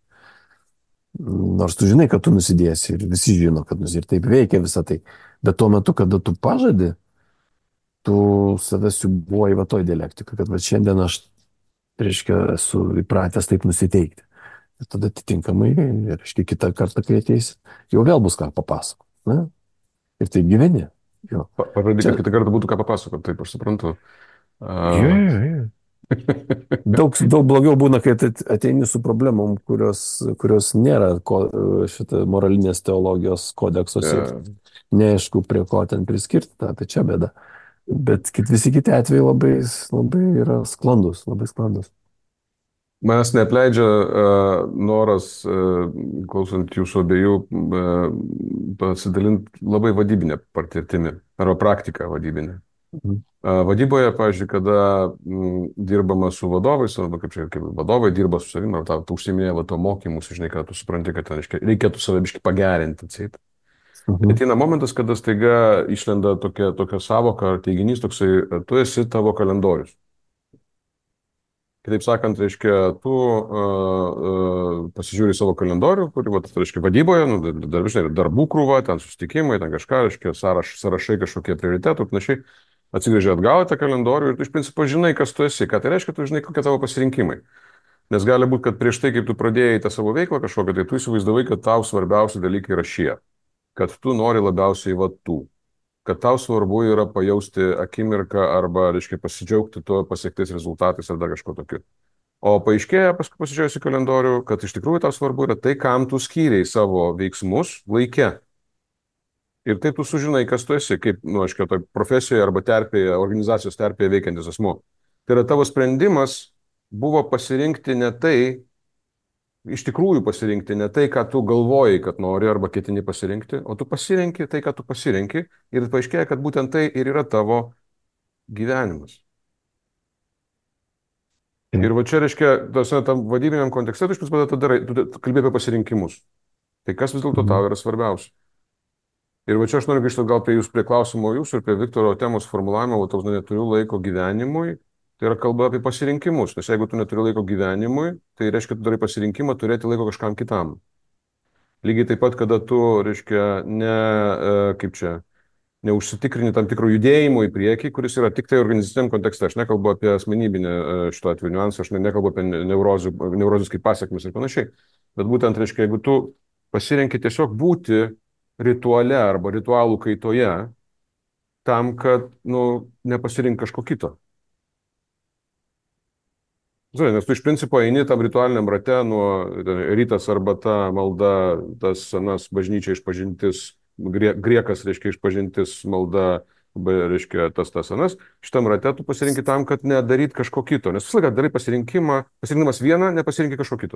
Nors tu žinai, kad tu nusidėsi ir visi žino, kad nusidėsi ir taip veikia visą tai. Bet tuo metu, kada tu pažadi, tu save siubuoji va toj dialektikai, kad va šiandien aš, reiškia, esu įpratęs taip nusiteikti. Ir tada atitinkamai, reiškia, kitą kartą, kai ateisi, jau vėl bus ką papasakoti. Ne? Ir taip gyveni. Jo. Pažadėk, Čia- kad kitą kartą būtų ką papasakoti, taip aš suprantu. A, Jo, jo, jo. Daug, daug blogiau būna, kai at- ateini su problemom, kurios, kurios nėra ko, šitą moralinės teologijos kodekso Ja. siekti. Neaišku, prie ko ten priskirti, tą, tai čia bėda. Bet kit, visi kiti atvejai labai, labai yra sklandus, labai sklandus. Manęs neapleidžia uh, noras, uh, klausant jūsų abiejų, uh, pasidalinti labai vadybinę patirtimį arba praktiką vadybinę. Mhm. Uh, vadyboje, pavyzdžiui, kada mm, dirbama su vadovais, arba kaip čia, kaip vadovai dirba su savimi, ar tu užsiminėjai va to mokymus, žinai, kad tu supranti, kad ten, reiškia, reikėtų save biškai pagerinti. Taip. Mhm. Ateina momentas, kada staiga išlenda tokia, tokia savoka ar teiginys toksai, tu esi tavo kalendorius. Kitaip sakant, reiškia, tu uh, uh, pasižiūri savo kalendorių, kurį, va, tai reiškia, vadyboje, nu, dar, žinai, darbų krūva, ten susitikimai, ten kažką, reiškia, sąraš, sąrašai kažkokie prioritetų, panašiai, atsigrėžia atgal į tą kalendorių ir tu iš principo žinai, kas tu esi, ką tai reiškia, tu žinai, kokie tavo pasirinkimai. Nes gali būti, kad prieš tai, kaip tu pradėjai tą savo veiklą kažkokią, tai tu įsivaizdavai, kad tau svarbiausi dalykai yra šie, kad tu nori labiausiai va tų, kad tau svarbu yra pajausti akimirką arba, reiškia, pasidžiaugti tuo pasiektais rezultatais ar dar kažko tokiu. O paaiškėja, paskui pasižiūrėjus į kalendorių, kad iš tikrųjų tau svarbu yra tai, kam tu skyrei savo veiksmus laike. Ir tai tu sužinai, kas tu esi, kaip, nu, aiškiai, toj profesijoje arba terpėje, organizacijos terpėje veikiantis asmuo. Tai yra tavo sprendimas buvo pasirinkti ne tai, iš tikrųjų pasirinkti ne tai, ką tu galvojai, kad nori arba ketini pasirinkti, o tu pasirinki tai, ką tu pasirinki ir paaiškėja, kad būtent tai ir yra tavo gyvenimas. Mhm. Ir va čia reiškia, tas, tam vadybiniam kontekste, tu iš principo tada darai, tu kalbė apie pasirinkimus. Tai kas vis dėlto Mhm. tau yra svarbiausia? Ir va čia aš noriu grįžti gal prie jūs, prie klausimo jūsų ir prie Viktoro temos formulavimo, o tau neturiu laiko gyvenimui. Tai yra kalba apie pasirinkimus, nes jeigu tu neturi laiko gyvenimui, tai reiškia, tu darai pasirinkimą turėti laiko kažkam kitam. Lygiai taip pat, kada tu, reiškia, ne, e, kaip čia, neužsitikrini tam tikro judėjimo į priekį, kuris yra tik tai organizaciniam kontekste. Aš nekalbu apie asmenybinę e, šito atveju niuansą, aš ne- nekalbu apie neurozių, neurozijos kaip pasiekmes ir panašiai. Bet būtent, reiškia, jeigu tu pasirenki tiesiog būti rituale arba ritualų kaitoje, tam, kad, nu, nepasirink kažko kito. Žinai, nes tu iš principo eini tam ritualiniam rate nuo rytas arbata, malda, tas senas bažnyčia išpažintis, grie, griekas, reiškia, išpažintis, malda, ba- reiškia, tas tas senas. Šitam rate tu pasirinki tam, kad nedaryt kažko kito. Nes visą laiką darai pasirinkimą, pasirinkimas vieną, nepasirinki kažko kito.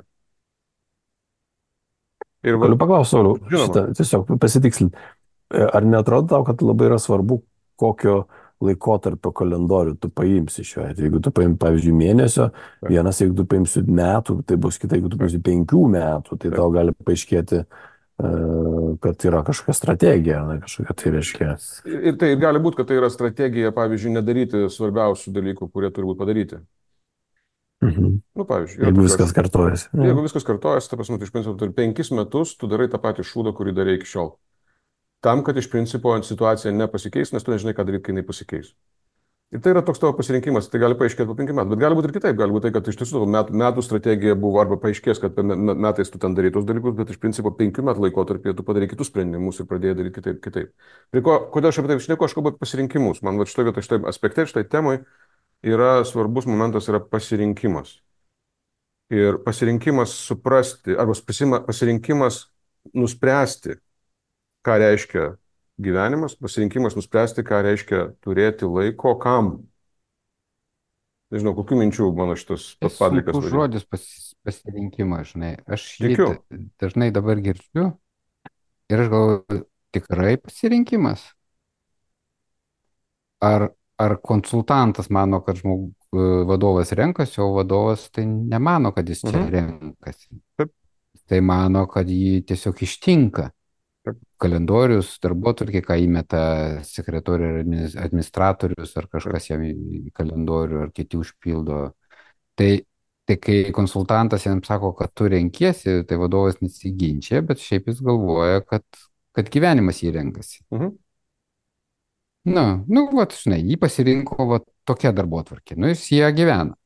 Ir va, Galiu paklausti, Sauliau, Žinoma. šitą, tiesiog pasitikslinti. Ar neatrodo tau, kad labai yra svarbu, kokio laikotarpio kalendorių tu paimsi šiuo atveju? Jeigu tu paimsi, pavyzdžiui, mėnesio, Taip. vienas, jeigu tu paimsi metų, tai bus kitai, jeigu tu paimsi penkių metų, tai Taip. tau gali paaiškėti, e, kad yra kažkokia strategija, ne, kažkokia tai reiškia. ir tai gali būti, kad tai yra strategija, pavyzdžiui, nedaryti svarbiausių dalykų, kurie turi būti padaryti. Mhm. Nu, pavyzdžiui, yra Jeigu tokios- viskas kartojasi. Jeigu viskas kartojasi, ta prasme, tai iš principo tu penkis metus tu darai tą patį šūdą, kurį darai iki šiol. Tam, kad iš principo situacija nepasikeis, nes tu nežinai, ką daryti, kai jinai pasikeis. Ir tai yra toks tavo pasirinkimas, tai gali paaiškėti po penkių metų, bet gali būti ir kitaip, gali būti tai, kad iš tiesų metų, metų strategija buvo arba paaiškės, kad per metais tu ten darai tos dalykus, bet iš principo penkių metų laikotarpyje tu padarai kitus sprendimus ir pradėjai daryti kitaip. kitaip. Ir ko, kodėl aš apie tai šneku, aš kalbu apie pasirinkimus. Man va šitoje vietoje, šitoje aspekte, šitoje temoje yra svarbus momentas, yra pasirinkimas. Ir pasirinkimas suprasti, arba pasirinkimas nuspręsti, ką reiškia gyvenimas, pasirinkimas nuspręsti, ką reiškia turėti laiko kam. Nežinau, kokių minčių mano šitas padlikas. Sunkus žodis pas, pasirinkimas, žinai. Aš jį Tikiu. dažnai dabar girdžiu ir aš galvoju, tikrai pasirinkimas. Ar, ar konsultantas mano, kad žmog, vadovas renkasi, o vadovas tai nemano, kad jis čia Mhm. renkasi. Taip. Tai mano, kad jį tiesiog ištinka. Taip. Kalendorius, darbotvarkė, ką įmeta sekretorius ar adminis- administratorius, ar kažkas jam į kalendorių, ar kiti užpildo. Tai, tai kai konsultantas jam sako, kad tu renkiesi, tai vadovas nesiginčia, bet šiaip jis galvoja, kad, kad gyvenimas jį renkasi. Mhm. Na, nu, vat, žinai, jį pasirinko vat, tokia darbotvarkė. Nu, jis ją gyvena.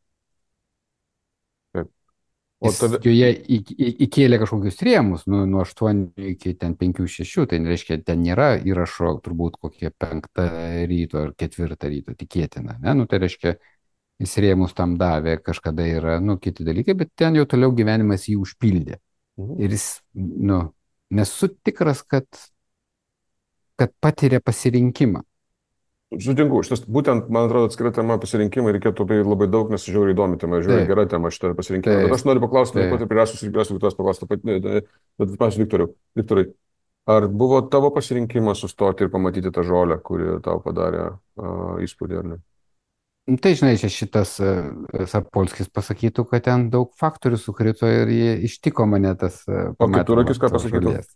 O Jis tada, joje į- į- įkėlė kažkokius rėmus, nu, nuo aštuonių iki ten penkių šešių, tai reiškia, ten nėra įrašo turbūt kokie penktą ryto ar ketvirtą ryto, tikėtina, ne? Nu, tai reiškia, jis rėmus tam davė, kažkada yra, nu, kiti dalykai, bet ten jau toliau gyvenimas jį užpildė. Mhm. Ir jis, nu, nesu tikras, kad, kad patiria pasirinkimą. sutinku, šitas būtent, man atrodo, atskira tema pasirinkimai reikėtų labai, labai daug, nes žiauriai įdomi tema, žiauriai Taip. gera tema šitą pasirinkimą. Taip. Bet aš noriu paklausti, Taip. taip pat ir prie Rasos ir Rasos Viktorijos paklausti, taip pat, bet pavyzdžiui, Viktoriau, Viktorai, ar buvo tavo pasirinkimas sustoti ir pamatyti tą žolę, kuri tau padarė uh, įspūdį, ar ne? Nu, tai, žinai, čia šitas uh, Sapolskis pasakytų, kad ten daug faktorių sukrito ir jie ištiko mane tas uh, O Keturakis ką tos pasakytų? žolės.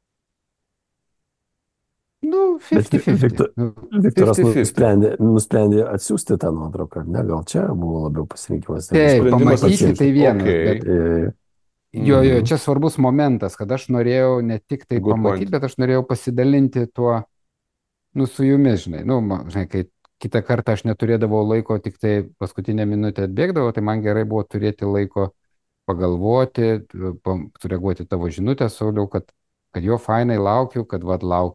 Nu, Bet fifty fifty. Viktor- Nu, Viktoras fifty fifty. nusprendė, nusprendė atsiųsti tą nuotrauką, ar ne? Gal čia buvo labiau pasirinkimas. Taip, sprendimas pamatyti atsiųsti. tai vienas, Okei. bet E, jo, jo, Mhm. čia svarbus momentas, kad aš norėjau ne tik tai Good pamatyti, point. bet aš norėjau pasidalinti tuo, nu, su jumis, žinai, nu, ma- žinai, kai kitą kartą aš neturėdavau laiko, tik tai paskutinę minutę atbėgdavau, tai man gerai buvo turėti laiko pagalvoti, pam- sureaguoti tavo žinutę, Sauliau, kad, kad jo fainai laukiu, kad vad laukiu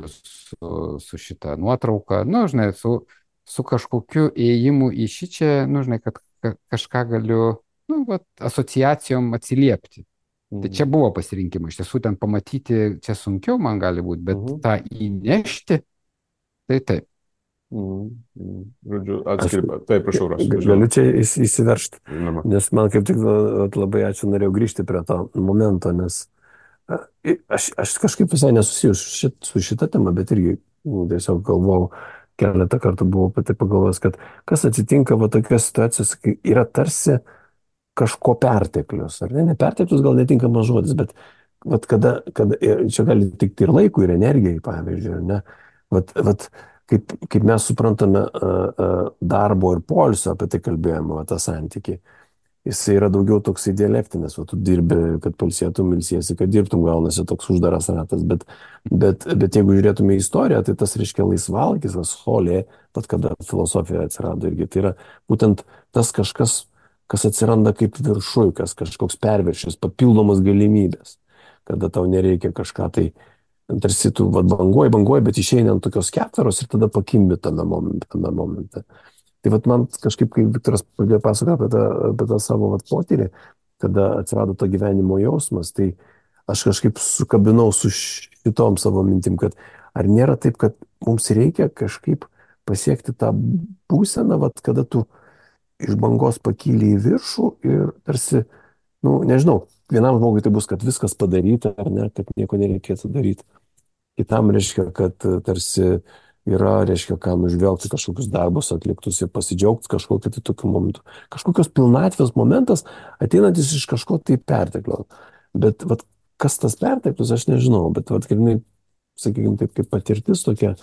su, su šitą nuotrauką, nu, žinai, su, su kažkokiu ėjimu į šį čia, nu, žinai, kad ka, kažką galiu, nu, vat, asociacijom atsiliepti. Tai čia buvo pasirinkimas. Iš tiesų ten pamatyti čia sunkiau man gali būti, bet Mhm. tą įnešti, tai taip. Mhm. Mhm. Žodžiu, atskiri. Taip, prašau, Rasos. ga- Galiu čia įs- įsiveržti, Žinoma. nes man kaip tik va, labai ačiū, norėjau grįžti prie to momento, nes a, i- aš, aš kažkaip visai nesusijus šit, su šita tema, bet irgi nu, tiesiog galvojau, keletą kartų buvau apie tai pagalvojęs, kad kas atsitinka va tokios situacijos, kai yra tarsi kažko perteklius, ar ne? Ne perteklius gal netinkamas žodis, bet vat kada, kada, ir čia gali tikti ir laikui, ir energijai, pavyzdžiui, ar ne? Vat, vat, kaip, kaip mes suprantame a, a, darbo ir poilsio, apie tai kalbėjome, va, tą santykį. Jis yra daugiau toksai dialektinis, o tu dirbi, kad palsėtum, ilsiesi, kad dirbtum, gaunasi toks uždaras ratas. Bet, bet, bet jeigu žiūrėtume į istoriją, tai tas reiškia laisvalgis, tas holė, pat kada filosofija atsirado irgi. Tai yra būtent tas kažkas, kas atsiranda kaip viršui, kas kažkoks perviršis, papildomas galimybės, kada tau nereikia kažką tai, tarsi tu vat, banguoji, banguoji, bet išeina ant tokios ketveros ir tada pakimbi tame momente. Tame momente. Tai vat man kažkaip, kai Viktoras pradėjo pasakoti apie tą, apie tą savo vat potyrį, kada atsirado to gyvenimo jausmas, tai aš kažkaip sukabinau su šitom savo mintim, kad ar nėra taip, kad mums reikia kažkaip pasiekti tą būseną, vat, kada tu iš bangos pakyli į viršų ir tarsi, nu, nežinau, vienam žmogui tai bus, kad viskas padaryta, ar ne, kad nieko nereikėtų daryti. Kitam reiškia, kad tarsi yra, reiškia, ką nužvelgti kažkokius darbus atliktus ir pasidžiaugti kažkokiu tai tokiu momentu. Kažkokios pilnatvės momentas ateinantis iš kažko tai perteklio. Bet vat, kas tas perteklius, aš nežinau, bet vat, kad jinai, sakykime, taip kaip patirtis tokia,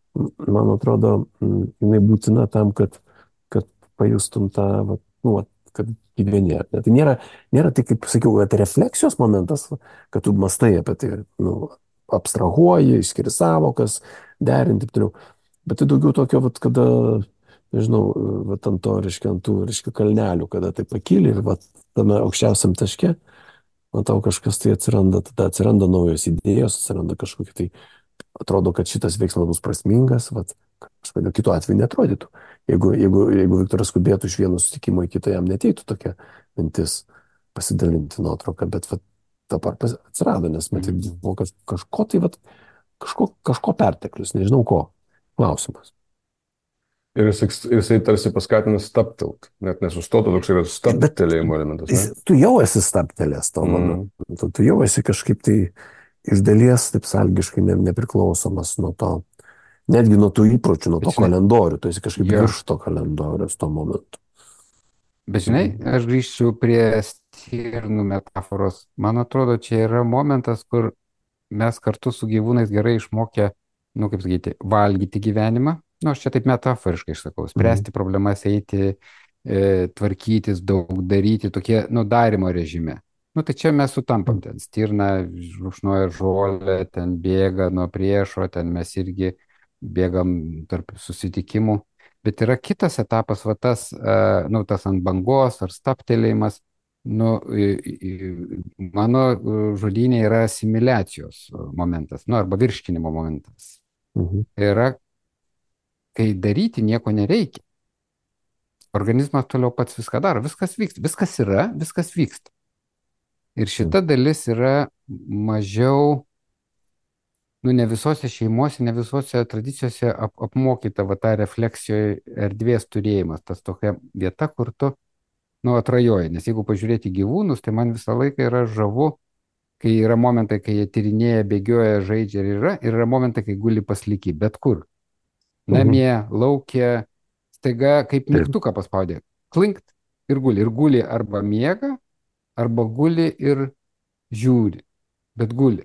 man atrodo, jinai būtina tam, kad, kad pajustum tą, vat, nu, vat, kad gyveni. Tai nėra, nėra tai, kaip sakiau, kad refleksijos momentas, kad tu mastai apie tai, nu, abstrahuoji, išskiri savokas, derinti, taip toliau. Bet tai daugiau tokio, vat, kada nežinau, vat ant to, reiškia, ant tų, reiškia, kalnelių, kada tai pakyli ir vat tame aukščiausiam taške, matau, kažkas tai atsiranda, tada atsiranda naujos idėjos, atsiranda kažkokie tai, atrodo, kad šitas veiksmas bus prasmingas, vat kažkodėl kitu atveju netrodytų. Jeigu, jeigu, jeigu Viktoras skubėtų iš vieno susitikimo į kitą, jam neteitų tokia mintis pasidalinti nuotrauką, bet vat, dabar pas- atsirado, nes matyt, Mhm. buvo kaž, kažko tai, vat, kažko, kažko perteklius, nežinau ko. Klausimas. Ir jisai, jisai tarsi paskatina staptelt, net nesustotų, toks yra staptelėjimo elementas, Jis, ne? tu jau esi staptelės to Mm. momentu, tu, tu jau esi kažkaip tai iš dalies taip sąlygiškai ne, nepriklausomas nuo to, netgi nuo tų įpročių, nuo to Bet žinai- kalendorių, tu esi kažkaip Jo. virš to kalendoriaus tuo momentu. Bet žinai, aš grįžčiau prie stirnų metaforos. Man atrodo, čia yra momentas, kur mes kartu su gyvūnais gerai išmokę, nu, kaip sakyti, valgyti gyvenimą. Nu, aš čia taip metaforiškai išsakau, spręsti problemas, eiti, e, tvarkytis, daug daryti, tokie, nu, darimo režime. Nu, tai čia mes sutampam, ten stirna žlušnoja žolę, ten bėga nuo priešo, ten mes irgi bėgam tarp susitikimų. Bet yra kitas etapas, va tas, e, nu, tas ant bangos ar staptelėjimas. Nu, i- i- mano e, žodynė yra asimiliacijos momentas, nu, arba virškinimo momentas. Mhm. Yra, kai daryti nieko nereikia. Organizmas toliau pats viską daro, viskas vyksta, viskas yra, viskas vyksta. Ir šita dalis yra mažiau, nu, ne visose šeimose, ne visose tradicijose ap, apmokyta va ta refleksijoje erdvės turėjimas, tas tokia vieta, kur tu, nu, atrajoji. Nes jeigu pažiūrėti gyvūnus, tai man visą laiką yra žavu, kai yra momentai, kai jie tyrinėja, bėgioja, žaidžia ir yra, ir yra momentai, kai guli paslyky, bet kur. Namie, laukia, staiga kaip Taip. mygtuką paspaudė, klinkt ir guli. Ir guli arba miega, arba guli ir žiūri, bet guli.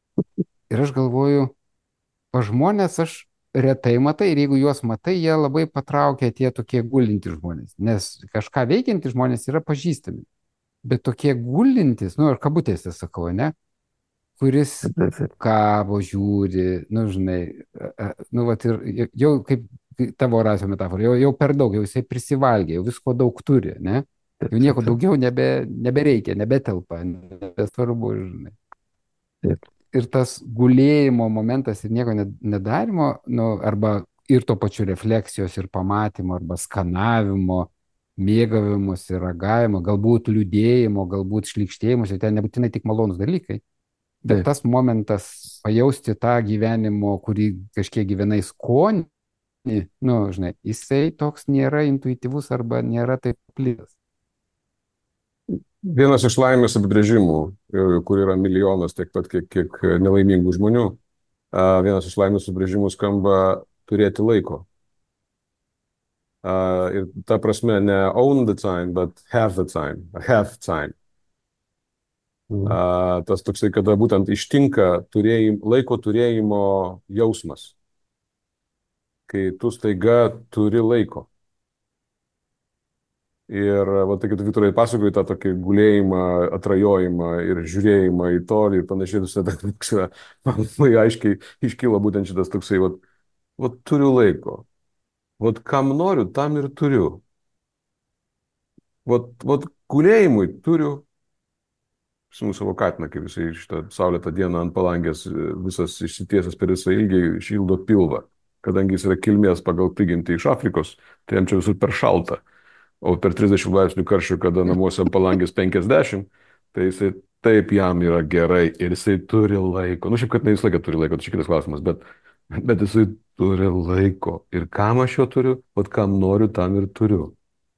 Ir aš galvoju, pa žmonės aš retai matai, ir jeigu juos matai, jie labai patraukia tie tokie gulinti žmonės, nes kažką veikianti žmonės yra pažįstami. Bet tokie gulintis, nu, aš kabutėse sakau, ne, kuris Taip, taip. kabo, žiūri, nu, žinai, e, e, nu, vat ir jau kaip kaip tavo rasio metafora, jau, jau per daug, jau jisai prisivalgė, jau visko daug turi, ne? Taip, Jau nieko taip, taip. daugiau nebe, nebereikia, nebetelpa, nebesvarbu, žinai. Taip. Ir tas gulėjimo momentas ir nieko ne- nedarimo, nu, arba ir to pačiu refleksijos ir pamatymo, arba skanavimo, mėgavimus ir ragavimo, galbūt liūdėjimo, galbūt šlykštėjimus, ten nebūtinai tik malonus dalykai. Bet Taip. tas momentas pajausti tą gyvenimo, kurį kažkiek gyvenai skonį, nu, žinai, jisai toks nėra intuityvus arba nėra taip plitas. Vienas iš laimės apibrėžimų, e, kur yra milijonas tiek pat, kiek, kiek nelaimingų žmonių, a, vienas iš laimės apibrėžimų skamba turėti laiko. A, ir ta prasme ne own the time, but have the time, have time. Mhm. A, tas toksai, kada būtent ištinka turėjim, laiko turėjimo jausmas, kai tu staiga turi laiko. Ir va, tai, kad tu, Viktorai, pasakoji tą tokį gulėjimą, atrajojimą ir žiūrėjimą į tolį ir panašiai, visada toks yra, man labai aiškiai iškyla būtent šitas toksai, va, va, turiu laiko. Va, kam noriu, tam ir turiu. Va, va, gulėjimui turiu. Prisimenu savo katiną, kaip jisai šitą saulėtą dieną ant palangės e, visas išsitiesęs per visą ilgį šildo pilvą. Kadangi jis yra kilmės pagal prigimtį iš Afrikos, tai jam čia visur per šalta. O per trisdešimt laipsnių karščio, kada namuose ant palangės penkiasdešimt, tai jisai taip jam yra gerai ir jisai turi laiko. Nu, šiaip, kad ne visą laiką turi laiko, tai čia kitas klausimas, bet, bet jisai turi laiko. Ir kam aš jo turiu, vat kam noriu, tam ir turiu.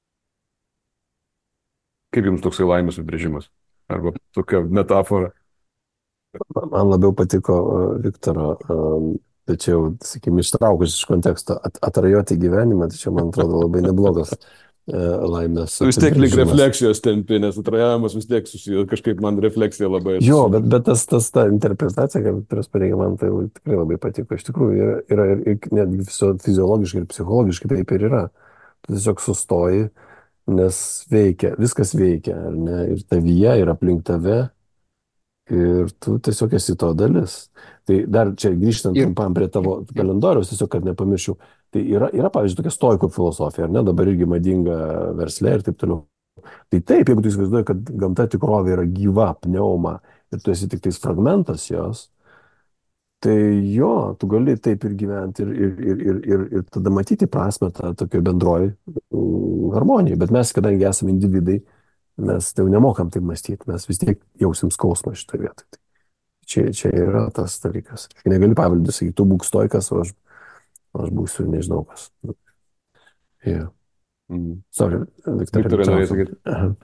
Kaip jums toksai laimės apibrėžimas? Arba tokia metafora? Man labiau patiko uh, Viktoro, um, tačiau, sakykime, ištraukus iš konteksto, at, atrajoti gyvenimą, tai čia, man atrodo, labai neblogas uh, laimės. Vis tiek lyg apibrėžimas. refleksijos tempi, nes atrajavimas vis tiek susiję, kažkaip man refleksija labai. Jo, bet, bet tas, tas ta interpretacija, kad Viktoras pareigia, man tai tikrai labai patiko. Iš tikrųjų, yra, yra ir, ir netgi fisio- fiziologiškai ir psichologiškai taip ir yra. Tu tiesiog sustoji, nes veikia, viskas veikia, ar ne, ir tavyje, ir aplink tave, ir tu tiesiog esi to dalis. Tai dar čia grįžtant Ir- trumpam prie tavo kalendoriaus, tiesiog, kad nepamirščiau, Tai yra, yra, pavyzdžiui, tokia stoiko filosofija, ar ne, dabar irgi madinga versle ir taip toliau. Tai taip, jeigu tu įsivaizduoji, kad gamta tikrovė yra gyva pneuma ir tu esi tik tais fragmentas jos, tai jo, tu gali taip ir gyventi ir, ir, ir, ir, ir, ir tada matyti prasme tą tokio bendroji harmoniją. Bet mes, kadangi esame individai, mes jau nemokam taip mąstyti, mes vis tiek jausim skausmą šitoje vietoje. Čia, čia yra tas dalykas. Negali pavaldyti, sakyti, tu būk stoikas, o aš, aš būsiu nežinau kas. Yeah. Mm. Sorry, Viktorija. Viktorija norėjo sakyti. Aha.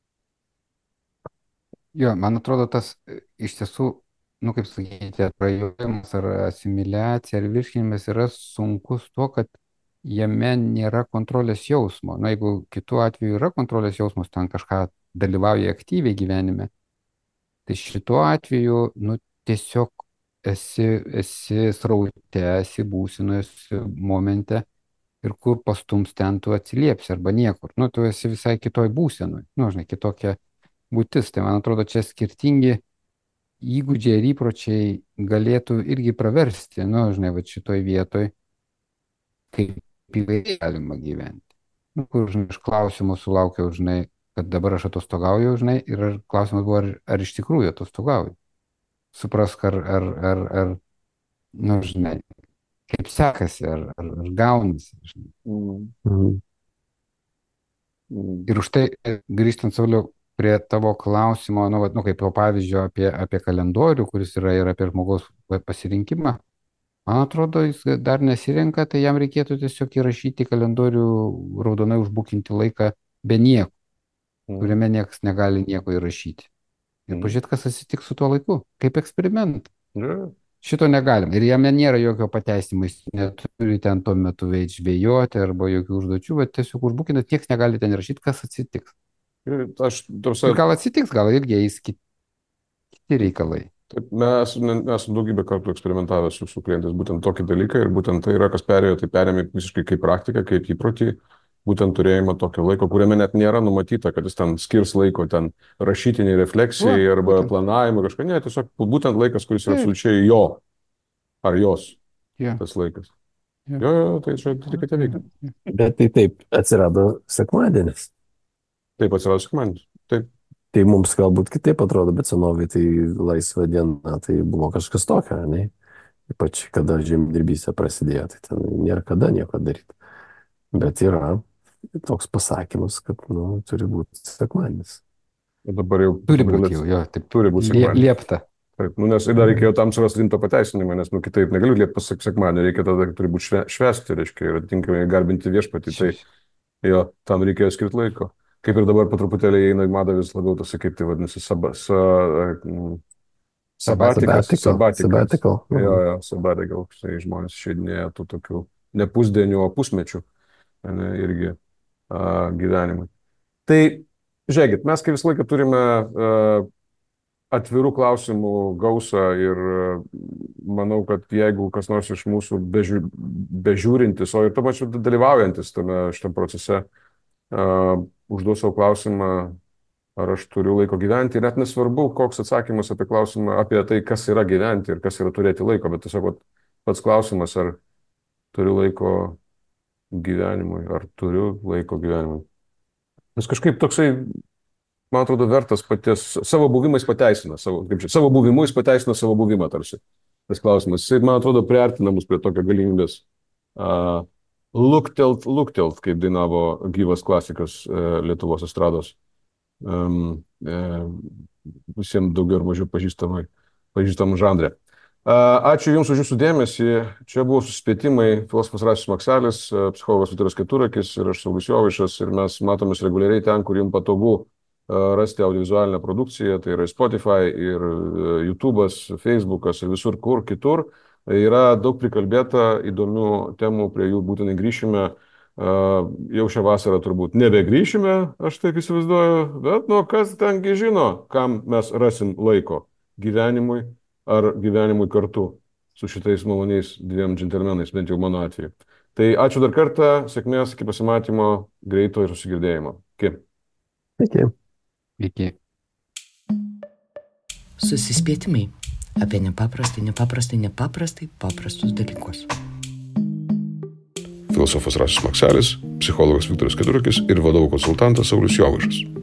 Jo, man atrodo, tas e, iš tiesų, nu kaip sakyti, prajojimas ar asimiliacija ar virškinimas yra sunkus tuo, kad jame nėra kontrolės jausmo. Na, jeigu kitu atveju yra kontrolės jausmas, ten kažką dalyvauja aktyviai gyvenime, tai šituo atveju, nu, tiesiog esi, esi sraute, esi būsinoje, esi momente ir kur pastums ten tu atsiliepsi arba niekur. Nu, tu esi visai kitoj būsenoj, nu, žinai, kitokia būtis. Tai man atrodo, čia skirtingi įgūdžiai ir įpročiai galėtų irgi praversti, nu, žinai, va šitoj vietoj, kaip įvairiai galima gyventi. Nu, kur, žinai, iš klausimų sulaukiau, žinai, kad dabar aš atostogauju, žinai, ir ar, klausimas buvo, ar, ar iš tikrųjų atostogauju. Suprask, ar, ar, ar, ar, nu, žinai, kaip sekasi, ar, ar, ar gaunasi, žinai. Mm. Mhm. Mm. Ir už tai, e, grįžtant Sauliau prie tavo klausimo, nu, vat, nu kaip to pavyzdžio apie, apie kalendorių, kuris yra ir apie žmogaus pa- pasirinkimą, man atrodo, jis dar nesirenka, tai jam reikėtų tiesiog įrašyti į kalendorių raudonai užbukinti laiką be nieko, Mm. kuriame niekas negali nieko įrašyti. Ir Mm. pažiūrėt, kas atsitiks su tuo laiku, kaip eksperimentą. Yeah. Šito negalim. Ir jame nėra jokio pateisinimo, jis neturi ten tuo metu veit žvejoti arba jokių užduočių, bet tiesiog užbukina, tieks negali ten rašyti, kas atsitiks. Ir Aš, tarsi, Ir gal atsitiks, gal irgi eis kiti, kiti reikalai. Taip, mes esame daugybę kartų eksperimentavę su, su klientais būtent tokį dalyką ir būtent tai yra, kas perėjo, tai perėmė visiškai kaip praktiką, kaip įprotį, būtent turėjimą tokio laiko, kuriame net nėra numatyta, kad jis ten skirs laiko ten rašytiniai refleksijai Va, arba būtent. planavimui, kažką, ne, tiesiog būtent laikas, kuris yra Taip. absoliučiai jo ar jos Jo. tas laikas. Jo. Jo, jo, tai čia tik tai veikia. Bet tai taip atsirado sekmadienis. Taip atsirado sekmadienis. Taip. Tai mums galbūt kitaip atrodo, bet senovėje tai laisva diena, tai buvo kažkas tokio, ne? Ypač kada žemdirbystė prasidėjo, tai ten nėra kada nieko daryti. Bet yra toks pasakymas, kad, nu, turi būti sekmadienis. O dabar jau Turi būti jau, jo, taip. Turi būti Lie, sekmadienis. liepta. Taip, nu, nes dar reikėjo tam surasti rimtą pateisinimą, nes, nu, kitaip negaliu liepti pasak sekmadienį, reikia tada, turi būti šve, švesti, reiškia, ir atitinkamai garbinti viešpatį, tai jo, tam reikėjo skirti laiko. Kaip ir dabar po truputėlį eina į madą vis labiau, tas, kaip tai vadinasi, saba, sa, mm, sabatikas, Sabbatical. sabatikas. Sabbatical. Jo, jo, sabbatical, štai žmonės išeidinėja tų tokių ne pusdienių, o pusmečių, ne, irgi a, gyvenimui. Tai, žiūrėkit, mes kaip visą laiką turime a, atvirų klausimų gausą ir a, manau, kad jeigu kas nors iš mūsų bežiū, bežiūrintis, o ir to pačiu dalyvaujantis tame šitam procese, a, užduos savo klausimą, ar aš turiu laiko gyventi, ir net nesvarbu, koks atsakymas apie klausimą, apie tai, kas yra gyventi ir kas yra turėti laiko, bet tiesiog vat, pats klausimas, ar turiu laiko gyvenimui, ar turiu laiko gyvenimui. Nes kažkaip toksai, man atrodo, vertas paties, savo buvimais pateisina, savo, kaip čia, savo buvimu jis pateisina savo buvimą tarsi. Tas klausimas, jis, man atrodo, priartina mus prie tokio galimybės. Uh, luktelt, luktelt, kaip dainavo gyvas klasikas uh, Lietuvos estrados. Um, uh, visiems daugiau ir mažiau pažįstamai, pažįstamam žanre. Uh, ačiū Jums už Jūsų dėmesį. Čia buvo Suspėtimai, filosofas Rasius Maksalis, uh, psichologas Vytautas Keturakis ir aš Saulius Jovaišas, ir mes matomės reguliariai ten, kur Jums patogu uh, rasti audiovizualinę produkciją, tai yra Spotify ir uh, YouTube'as, Facebook'as ir visur kur kitur. Yra daug prikalbėta įdomių temų, prie jų būtinai grįšime. Uh, jau šią vasarą turbūt nebegrįšime, aš taip įsivaizduoju, bet nu kas tengi žino, kam mes rasim laiko gyvenimui ar gyvenimui kartu su šitais maloniais dviem džentelmenais, bent jau mano atveju. Tai ačiū dar kartą, sėkmės, iki pasimatymo, greito ir susigirdėjimo. Iki. Iki. Iki. Susispėtimai apie nepaprastai, nepaprastai, nepaprastai paprastus dalykus. filosofas Rasas Makselis, psichologas Viktoras Keturakis ir vadovų konsultantas Saulius Jovaišas.